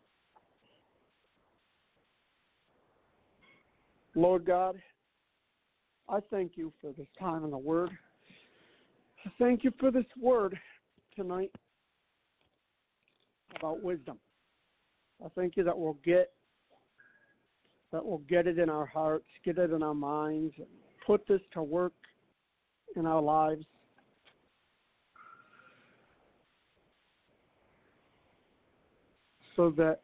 Lord God, I thank you for this time in the Word. I thank you for this word tonight about wisdom. I thank you that we'll get that we'll get it in our hearts, get it in our minds, and put this to work in our lives. So that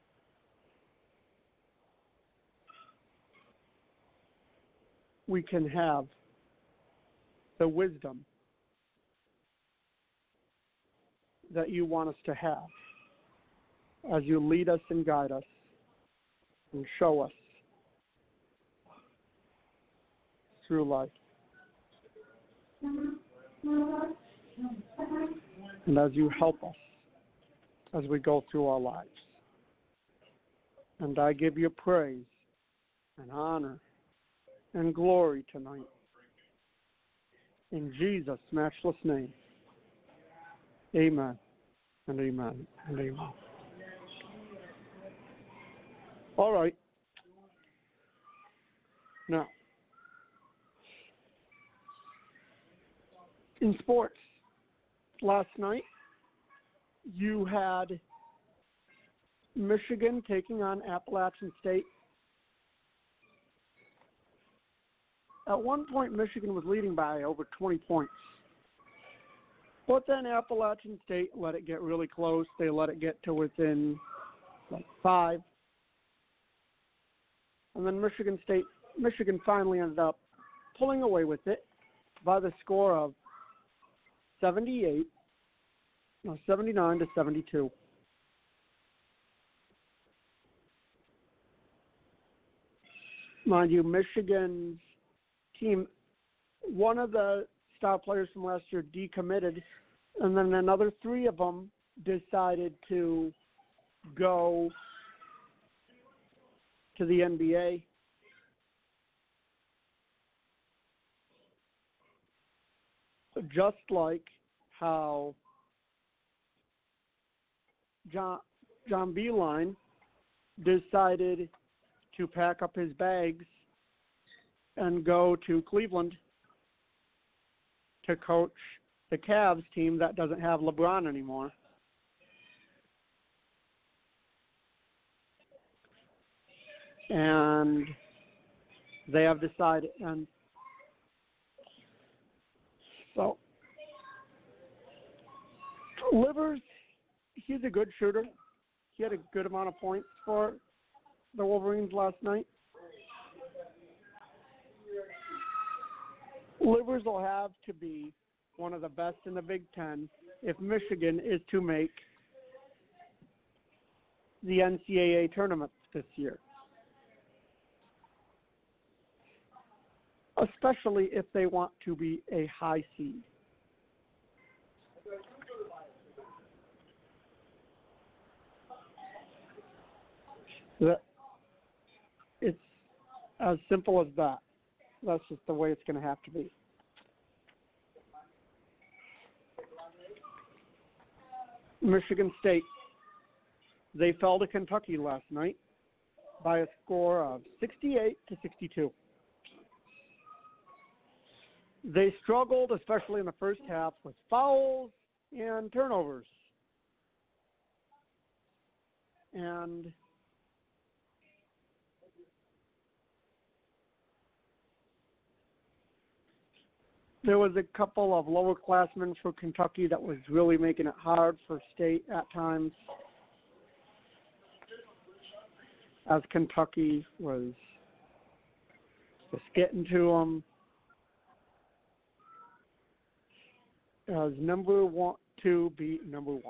we can have the wisdom that you want us to have as you lead us and guide us and show us through life. And as you help us as we go through our lives. And I give you praise and honor and glory tonight. In Jesus' matchless name. Amen and amen and amen. All right. Now, in sports, last night, you had Michigan taking on Appalachian State. At one point, Michigan was leading by over twenty points. But then Appalachian State let it get really close. They let it get to within like five. And then Michigan State, Michigan finally ended up pulling away with it by the score of seventy-eight, no, seventy-nine to seventy-two. Mind you, Michigan's team, one of the star players from last year decommitted, and then another three of them decided to go to the N B A. Just like how John, John Beilein decided to pack up his bags and go to Cleveland to coach the Cavs team that doesn't have LeBron anymore. And they have decided, and so Livers, he's a good shooter. He had a good amount of points for the Wolverines last night. Livers will have to be one of the best in the Big Ten if Michigan is to make the N C double A tournament this year. Especially if they want to be a high seed. That it's as simple as that. That's just the way it's going to have to be. Michigan State, they fell to Kentucky last night by a score of sixty-eight to sixty-two. They struggled, especially in the first half, with fouls and turnovers. And there was a couple of lowerclassmen for Kentucky that was really making it hard for State at times, as Kentucky was just getting to them. As number one, two beat number one.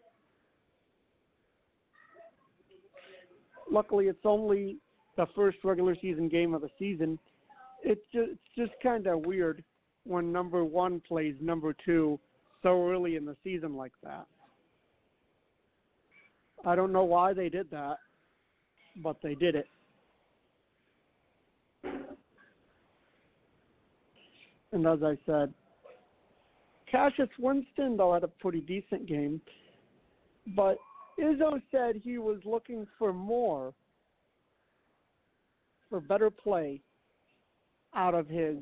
Luckily, it's only the first regular season game of the season. It's just, it's just kind of weird when number one plays number two so early in the season like that. I don't know why they did that, but they did it. And as I said, Cassius Winston, though, had a pretty decent game, but Izzo said he was looking for more, for better play out of his.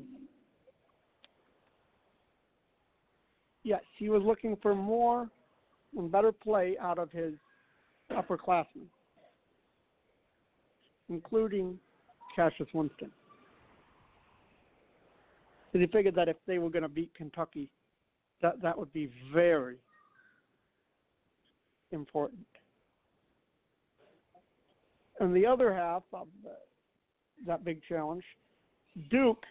Yes, he was looking for more and better play out of his upperclassmen, including Cassius Winston. Because he figured that if they were going to beat Kentucky, that, that would be very important. And the other half of the, that big challenge, Duke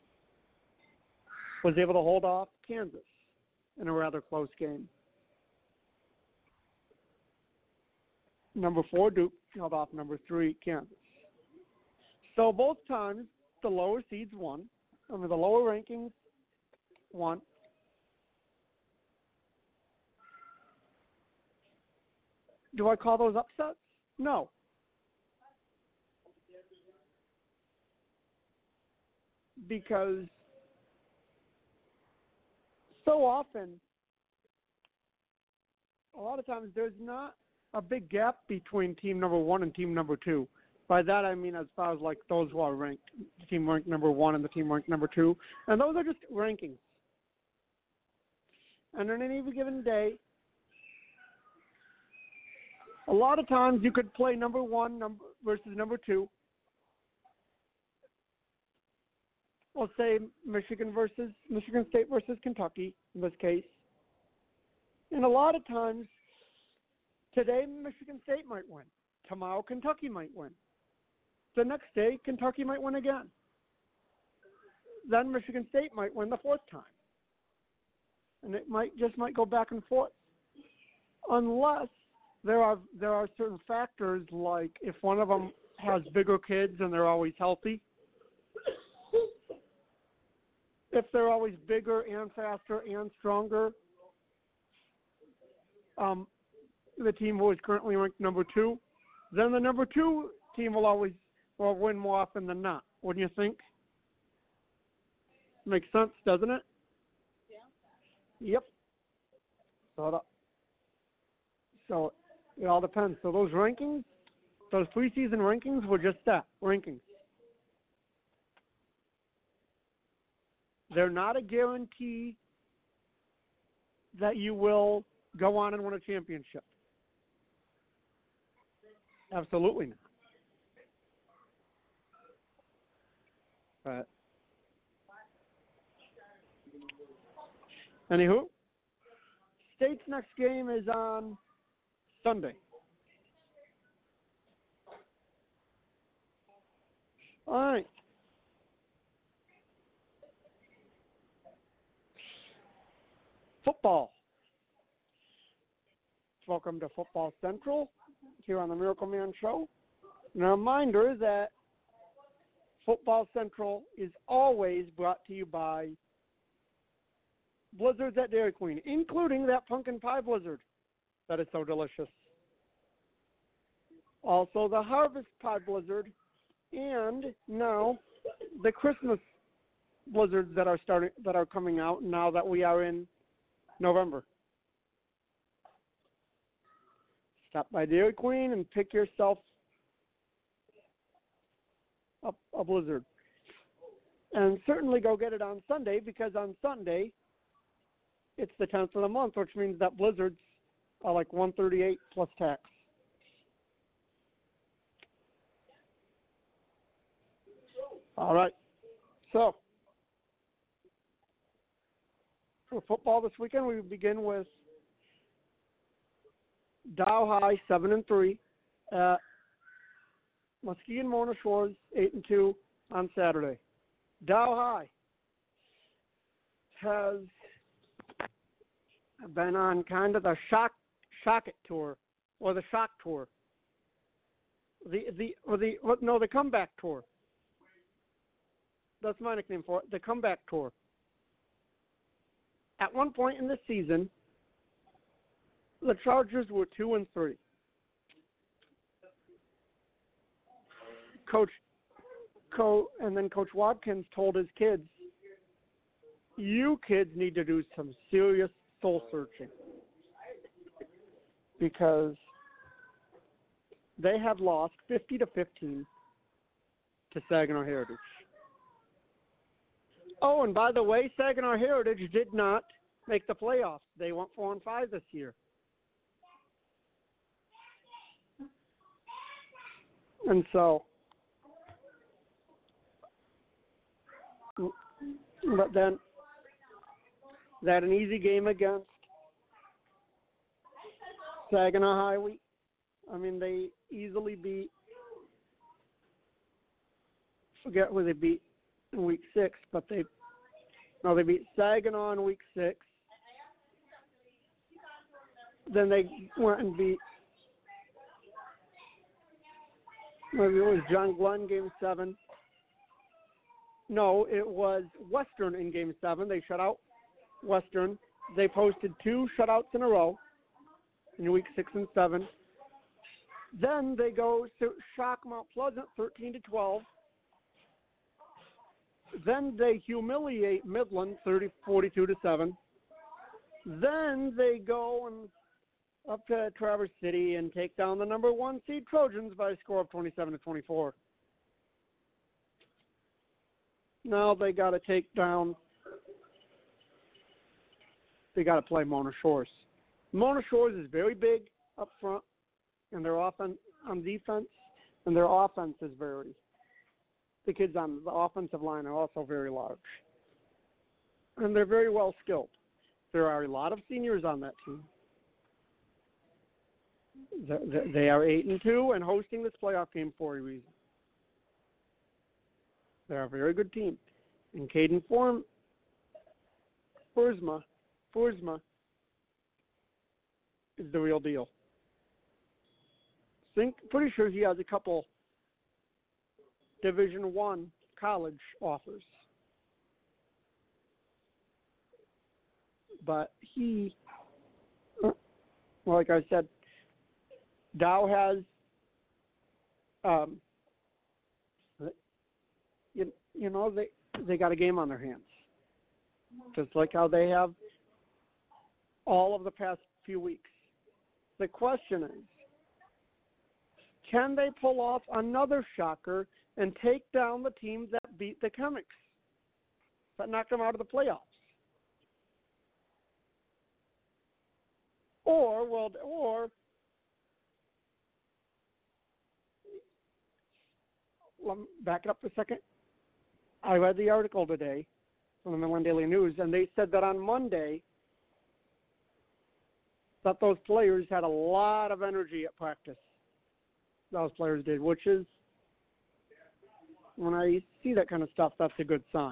was able to hold off Kansas in a rather close game. Number four, Duke held off number three, Kansas. So both times, the lower seeds won. I mean, the lower rankings won. Do I call those upsets? No. Because so often, a lot of times, there's not a big gap between team number one and team number two. By that, I mean as far as like those who are ranked, the team ranked number one and the team ranked number two. And those are just rankings. And on any given day, a lot of times you could play number one number versus number two. We'll say Michigan versus Michigan State versus Kentucky in this case. And a lot of times, today Michigan State might win. Tomorrow Kentucky might win. The next day Kentucky might win again. Then Michigan State might win the fourth time. And it might just might go back and forth. Unless there are there are certain factors like if one of them has bigger kids and they're always healthy. If they're always bigger and faster and stronger, um, the team who is currently ranked number two, then the number two team will always will win more often than not. Wouldn't you think? Makes sense, doesn't it?
Yeah.
Yep. So, that, so it all depends. So those rankings, those preseason rankings were just that, rankings. They're not a guarantee that you will go on and win a championship. Absolutely not. But anywho, State's next game is on Sunday. All right. Football. Welcome to Football Central here on the Miracle Man Show. And a reminder that Football Central is always brought to you by Blizzards at Dairy Queen, including that pumpkin pie blizzard that is so delicious. Also the Harvest Pie Blizzard, and now the Christmas blizzards that are starting that are coming out now that we are in November. Stop by Dairy Queen and pick yourself a, a blizzard. And certainly go get it on Sunday, because on Sunday it's the tenth of the month, which means that blizzards are like one thirty-eight plus tax. All right. So for football this weekend, we begin with Dow High seven and three at Muskegon Mona Shores eight and two on Saturday. Dow High has been on kind of the shock shock it tour, or the shock tour, the the or the no the comeback tour. That's my nickname for it, the comeback tour. At one point in the season, the Chargers were two and three. Coach, Co, and then Coach Watkins told his kids, "You kids need to do some serious soul searching, because they had lost fifty to fifteen to Saginaw Heritage." Oh, and by the way, Saginaw Heritage did not make the playoffs. They went four and five this year. And so, but then they had an easy game against Saginaw Highway. I mean, they easily beat, forget who they beat in week six, but they, no, they beat Saginaw in week six. Then they went and beat, maybe it was John Glenn game seven. No, it was Western in game seven. They shut out Western. They posted two shutouts in a row in week six and seven. Then they go to shock Mount Pleasant thirteen to twelve. Then they humiliate Midland thirty forty-two to seven. Then they go and up to Traverse City and take down the number one seed Trojans by a score of twenty-seven to twenty-four. Now they got to take down. They got to play Mona Shores. Mona Shores is very big up front, and their offense on defense, and their offense is very. The kids on the offensive line are also very large, and they're very well skilled. There are a lot of seniors on that team. They are eight and two and hosting this playoff game for a reason. They're a very good team, and Caden Form, Forsma, Forsma is the real deal. Think pretty sure he has a couple Division One college offers, but he, well, like I said, Dow has, um, you, you know, they they got a game on their hands, just like how they have all of the past few weeks. The question is, can they pull off another shocker and take down the teams that beat the Chemics, that knocked them out of the playoffs? Or, well, or, let me back it up for a second. I read the article today from the Midland Daily News, and they said that on Monday that those players had a lot of energy at practice. Those players did, which is, when I see that kind of stuff, that's a good sign.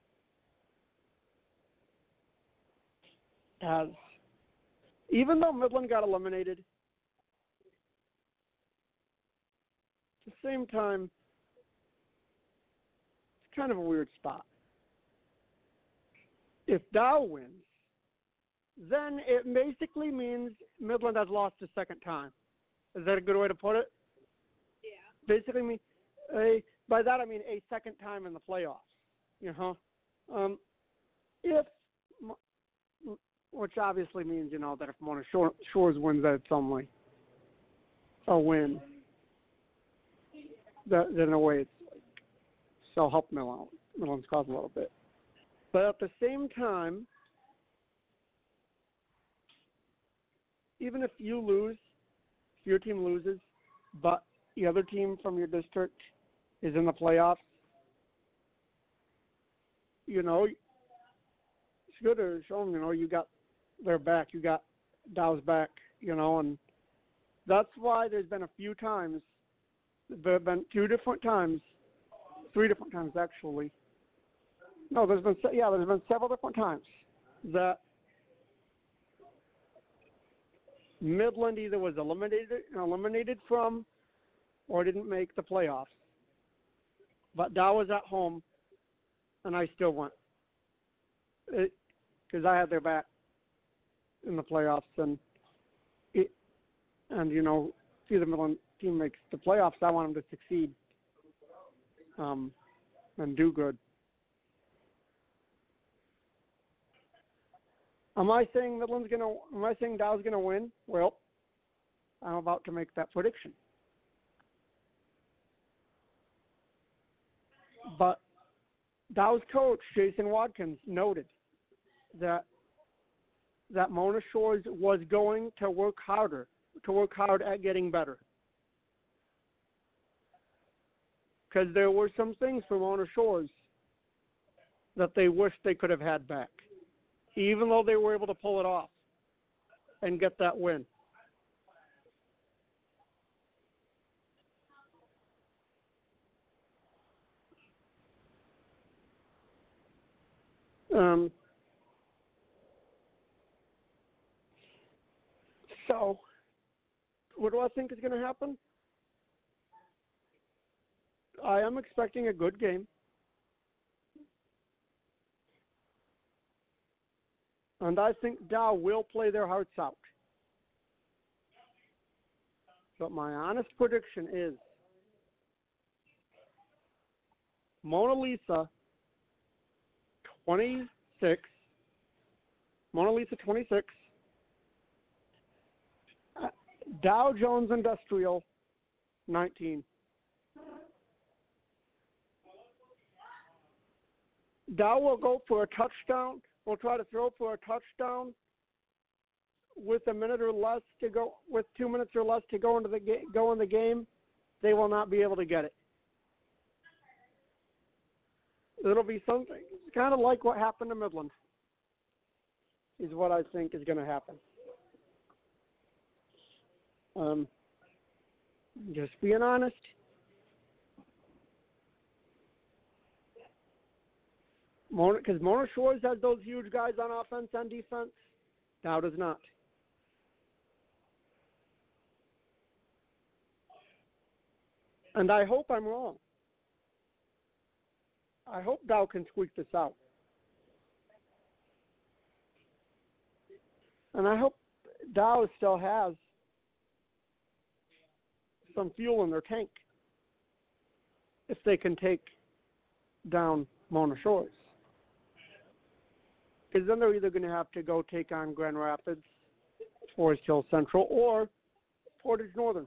As even though Midland got eliminated, at the same time, it's kind of a weird spot. If Dow wins, then it basically means Midland has lost a second time. Is that a good way to put it?
Yeah.
Basically, mean a, by that I mean a second time in the playoffs. You know, um, if which obviously means, you know, that if Mona Shores wins, that it's only a win. That, then in a way, it's like, so help Midland. Midland's cause a little bit. But at the same time, even if you lose, if your team loses, but the other team from your district is in the playoffs, you know, it's good to show them, you know, you got their back, you got Dow's back, you know, and that's why there's been a few times, there have been two different times, three different times actually. No, there's been, yeah, there's been several different times that Midland either was eliminated, eliminated from or didn't make the playoffs. But Dow was at home, and I still went. Because I had their back in the playoffs. And, it, and you know, see the Midland team makes the playoffs, I want them to succeed um, and do good. Am I saying Midland's gonna? Am I saying Dow's gonna win? Well, I'm about to make that prediction. But Dow's coach, Jason Watkins, noted that that Mona Shores was going to work harder, to work hard at getting better. Because there were some things for Mona Shores that they wished they could have had back, even though they were able to pull it off and get that win. Um, so, what do I think is going to happen? I am expecting a good game. And I think Dow will play their hearts out. But my honest prediction is Mona Lisa twenty-six, Mona Lisa twenty-six, Dow Jones Industrial nineteen. Dow will go for a touchdown. We'll try to throw for a touchdown with a minute or less to go, with two minutes or less to go into the ga- go in the game. They will not be able to get it. It'll be something. It's kind of like what happened to Midland. Is what I think is going to happen. Um, just being honest. Because Mona, Mona Shores has those huge guys on offense and defense. Dow does not. And I hope I'm wrong. I hope Dow can squeak this out. And I hope Dow still has some fuel in their tank if they can take down Mona Shores. Because then they're either going to have to go take on Grand Rapids, Forest Hill Central, or Portage Northern.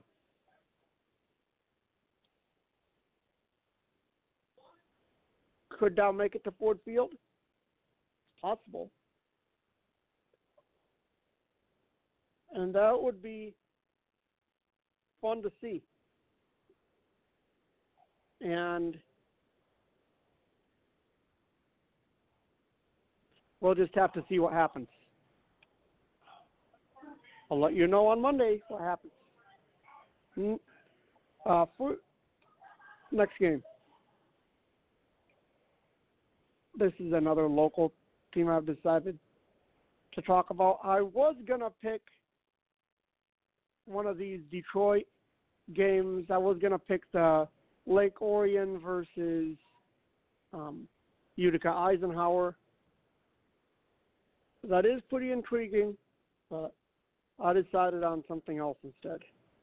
Could Dow make it to Ford Field? It's possible. And that would be fun to see. And we'll just have to see what happens. I'll let you know on Monday what happens. Uh, for next game. This is another local team I've decided to talk about. I was going to pick one of these Detroit games. I was going to pick the Lake Orion versus um, Utica Eisenhower. That is pretty intriguing, but I decided on something else instead.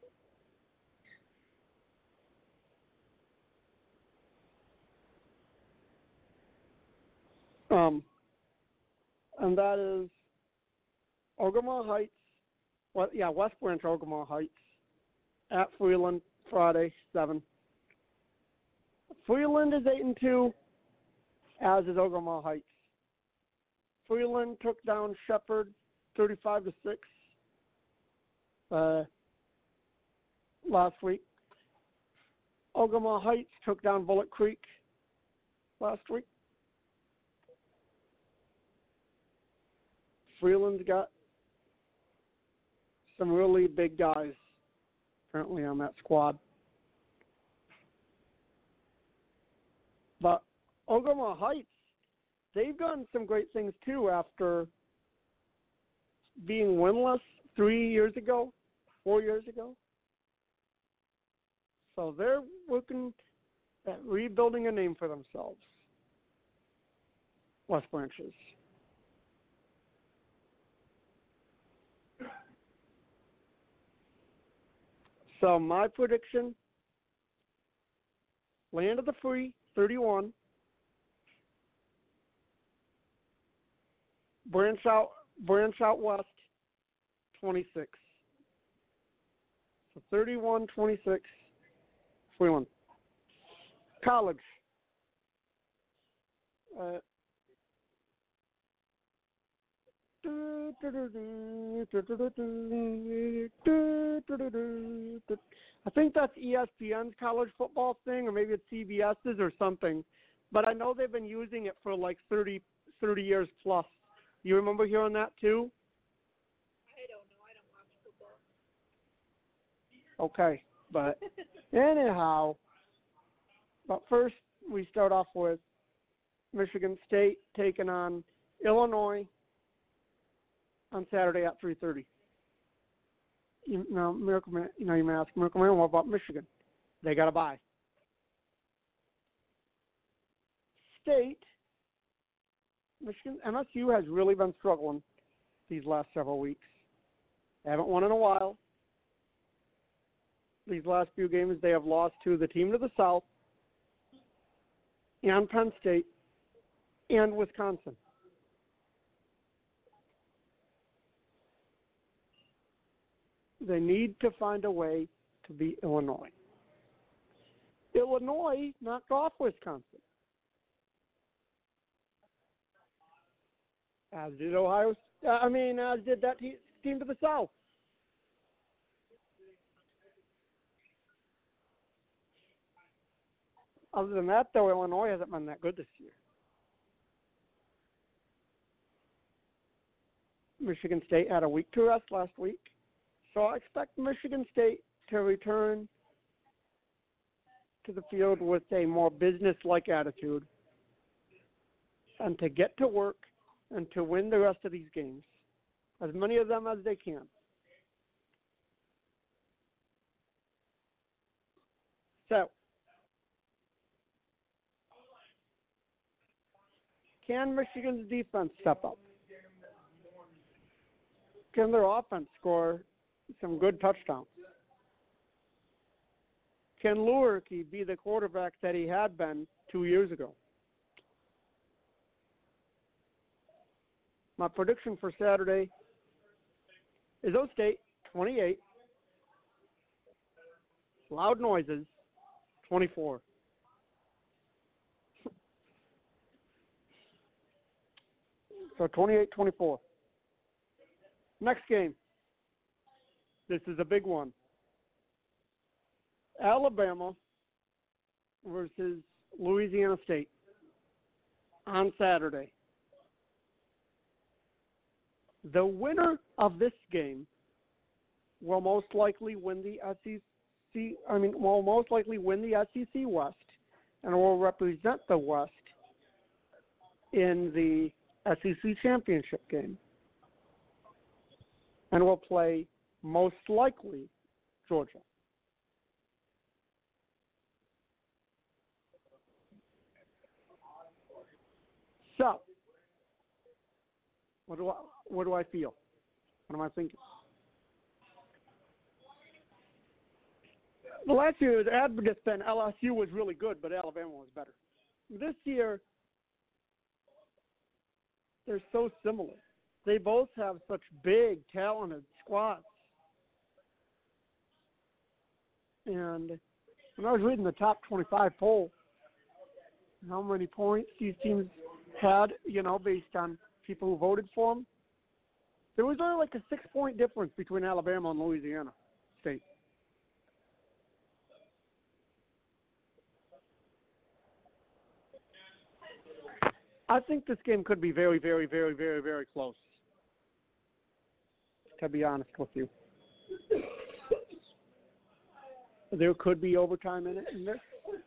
Um, and that is Ogemaw Heights, well, yeah, West Branch Ogemaw Heights at Freeland Friday, seven. Freeland is eight and two, as is Ogemaw Heights. Freeland took down Shepherd thirty-five to six uh, last week. Ogemaw Heights took down Bullet Creek last week. Freeland's got some really big guys currently on that squad. But Ogemaw Heights, they've done some great things too after being winless three years ago, four years ago. So they're working at rebuilding a name for themselves. West Branches. So my prediction, Land of the Free, thirty-one. Branch out, branch out West, twenty-six. So thirty-one twenty-six, Freeland. College. Uh, I think that's E S P N's college football thing, or maybe it's CBS's or something. But I know they've been using it for like thirty, thirty years plus. You remember hearing that too?
I don't know. I don't watch football.
Okay, but anyhow, but first we start off with Michigan State taking on Illinois on Saturday at three thirty. You know, Miracle Man, you know, you may ask Miracle Man, what about Michigan? They got a bye. State, Michigan, M S U has really been struggling these last several weeks. They haven't won in a while. These last few games, they have lost to the team to the south, and Penn State, and Wisconsin. They need to find a way to beat Illinois. Illinois knocked off Wisconsin, as did Ohio. I mean, as did that te- team to the south. Other than that, though, Illinois hasn't been that good this year. Michigan State had a week to rest last week, so I expect Michigan State to return to the field with a more business-like attitude and to get to work and to win the rest of these games, as many of them as they can. So, can Michigan's defense step up? Can their offense score some good touchdowns? Can Luerke be the quarterback that he had been two years ago? My prediction for Saturday is O State twenty-eight, Loud Noises twenty-four. So twenty-eight twenty-four. Next game. This is a big one. Alabama versus Louisiana State on Saturday. The winner of this game will most likely win the S E C. I mean, will most likely win the S E C West and will represent the West in the S E C championship game, and will play most likely Georgia. So, what do I what do I feel? What am I thinking? The last year, the advocates then L S U was really good, but Alabama was better. This year, they're so similar. They both have such big, talented squads. And when I was reading the top twenty-five poll, how many points these teams had, you know, based on people who voted for them, there was only like a six-point difference between Alabama and Louisiana State. I think this game could be very, very, very, very, very close, to be honest with you. There could be overtime in it in this.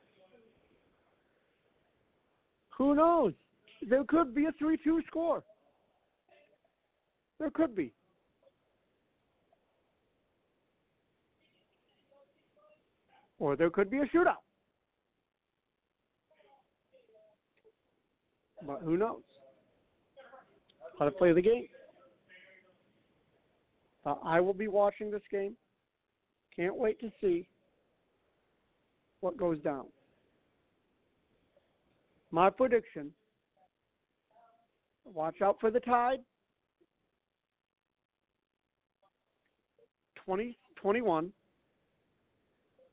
Who knows? There could be a three two score. There could be. Or there could be a shootout. But who knows? How to play the game. Uh, I will be watching this game. Can't wait to see what goes down. My prediction, watch out for the Tide. twenty twenty-one.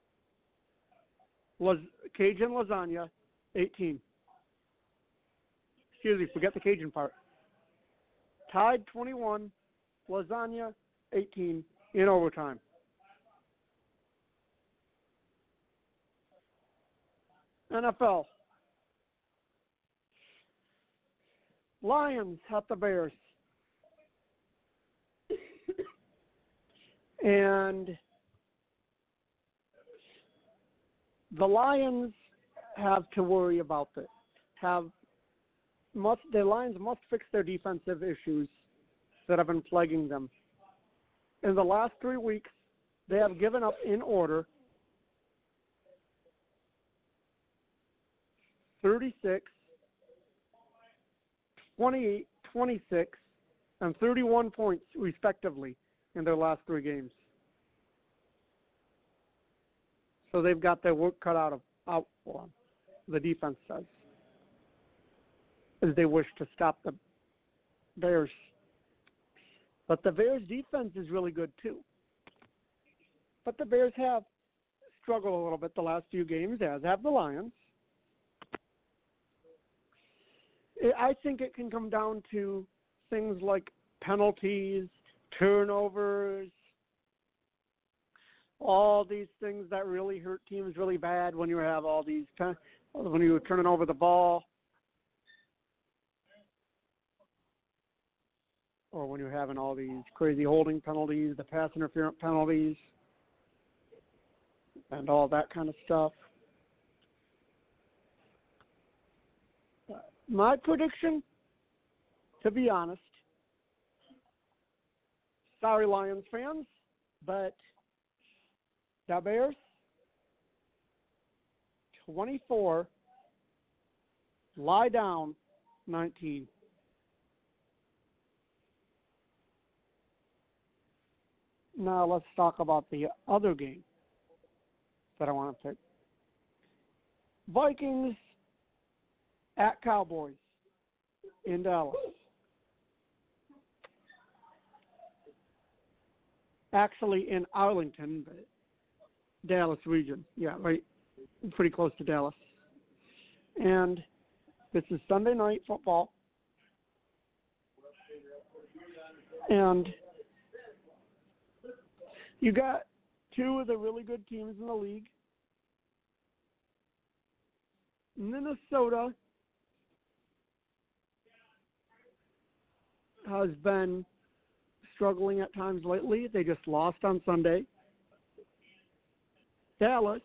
Las- Cajun Lasagna, eighteen. excuse me, forget the Cajun part. Tied twenty-one, Lasagna eighteen in overtime. N F L. Lions at the Bears. And the Lions have to worry about this. Have must the Lions must fix their defensive issues that have been plaguing them. In the last three weeks, they have given up in order thirty-six, twenty-eight, twenty-six, and thirty-one points, respectively, in their last three games. So they've got their work cut out of out for them, the defense says, as they wish to stop the Bears. But the Bears' defense is really good, too. But the Bears have struggled a little bit the last few games, as have the Lions. I think it can come down to things like penalties, turnovers, all these things that really hurt teams really bad when you have all these, when you're turning over the ball, or when you're having all these crazy holding penalties, the pass interference penalties, and all that kind of stuff. My prediction, to be honest, sorry Lions fans, but the Bears, twenty-four, lie down, nineteen. Now let's talk about the other game that I want to pick. Vikings at Cowboys in Dallas. Actually in Arlington, but Dallas region. Yeah, right. Pretty close to Dallas. And this is Sunday night football. And you got two of the really good teams in the league. Minnesota has been struggling at times lately. They just lost on Sunday. Dallas,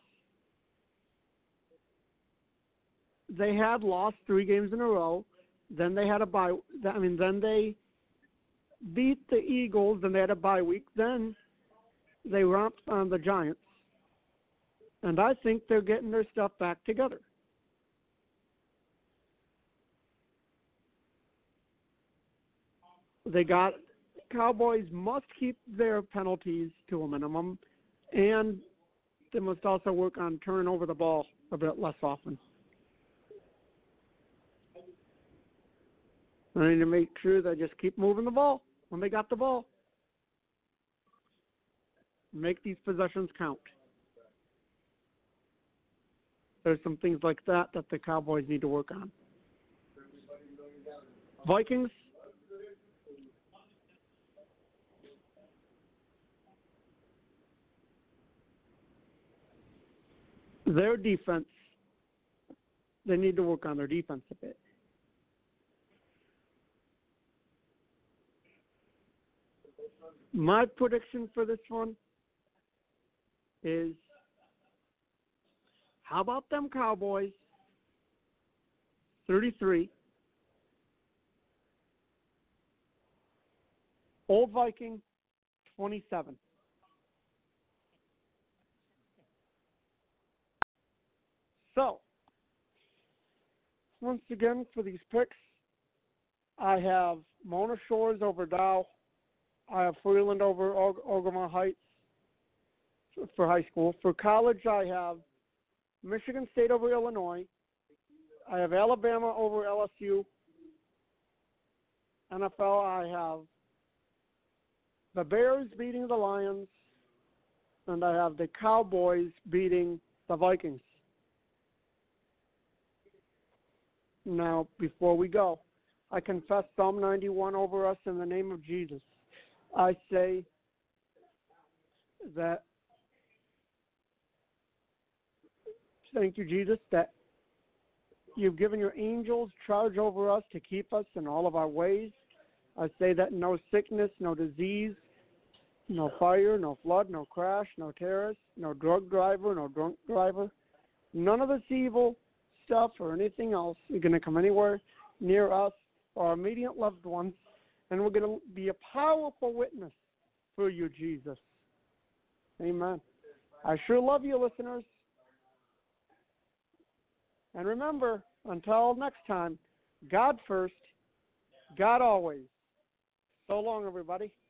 they had lost three games in a row. Then they had a bye. I mean, then they beat the Eagles. Then they had a bye week. Then they romped on the Giants. And I think they're getting their stuff back together. They got Cowboys must keep their penalties to a minimum, and they must also work on turning over the ball a bit less often. They need to make sure they just keep moving the ball when they got the ball. Make these possessions count. There's some things like that that the Cowboys need to work on. Vikings. Their defense, they need to work on their defense a bit. My prediction for this one is, how about them Cowboys, thirty-three, Old Viking, twenty-seven. So, once again, for these picks, I have Mona Shores over Dow. I have Freeland over Og- Ogama Heights for high school. For college, I have Michigan State over Illinois. I have Alabama over L S U. N F L, I have the Bears beating the Lions, and I have the Cowboys beating the Vikings. Now, before we go, I confess Psalm ninety-one over us in the name of Jesus. I say that, thank you, Jesus, that you've given your angels charge over us to keep us in all of our ways. I say that no sickness, no disease, no fire, no flood, no crash, no terrorist, no drug driver, no drunk driver, none of this evil stuff or anything else is going to come anywhere near us or our immediate loved ones, and we're going to be a powerful witness for you, Jesus. Amen. I sure love you, listeners. And remember, until next time, God first, God always. So long, everybody.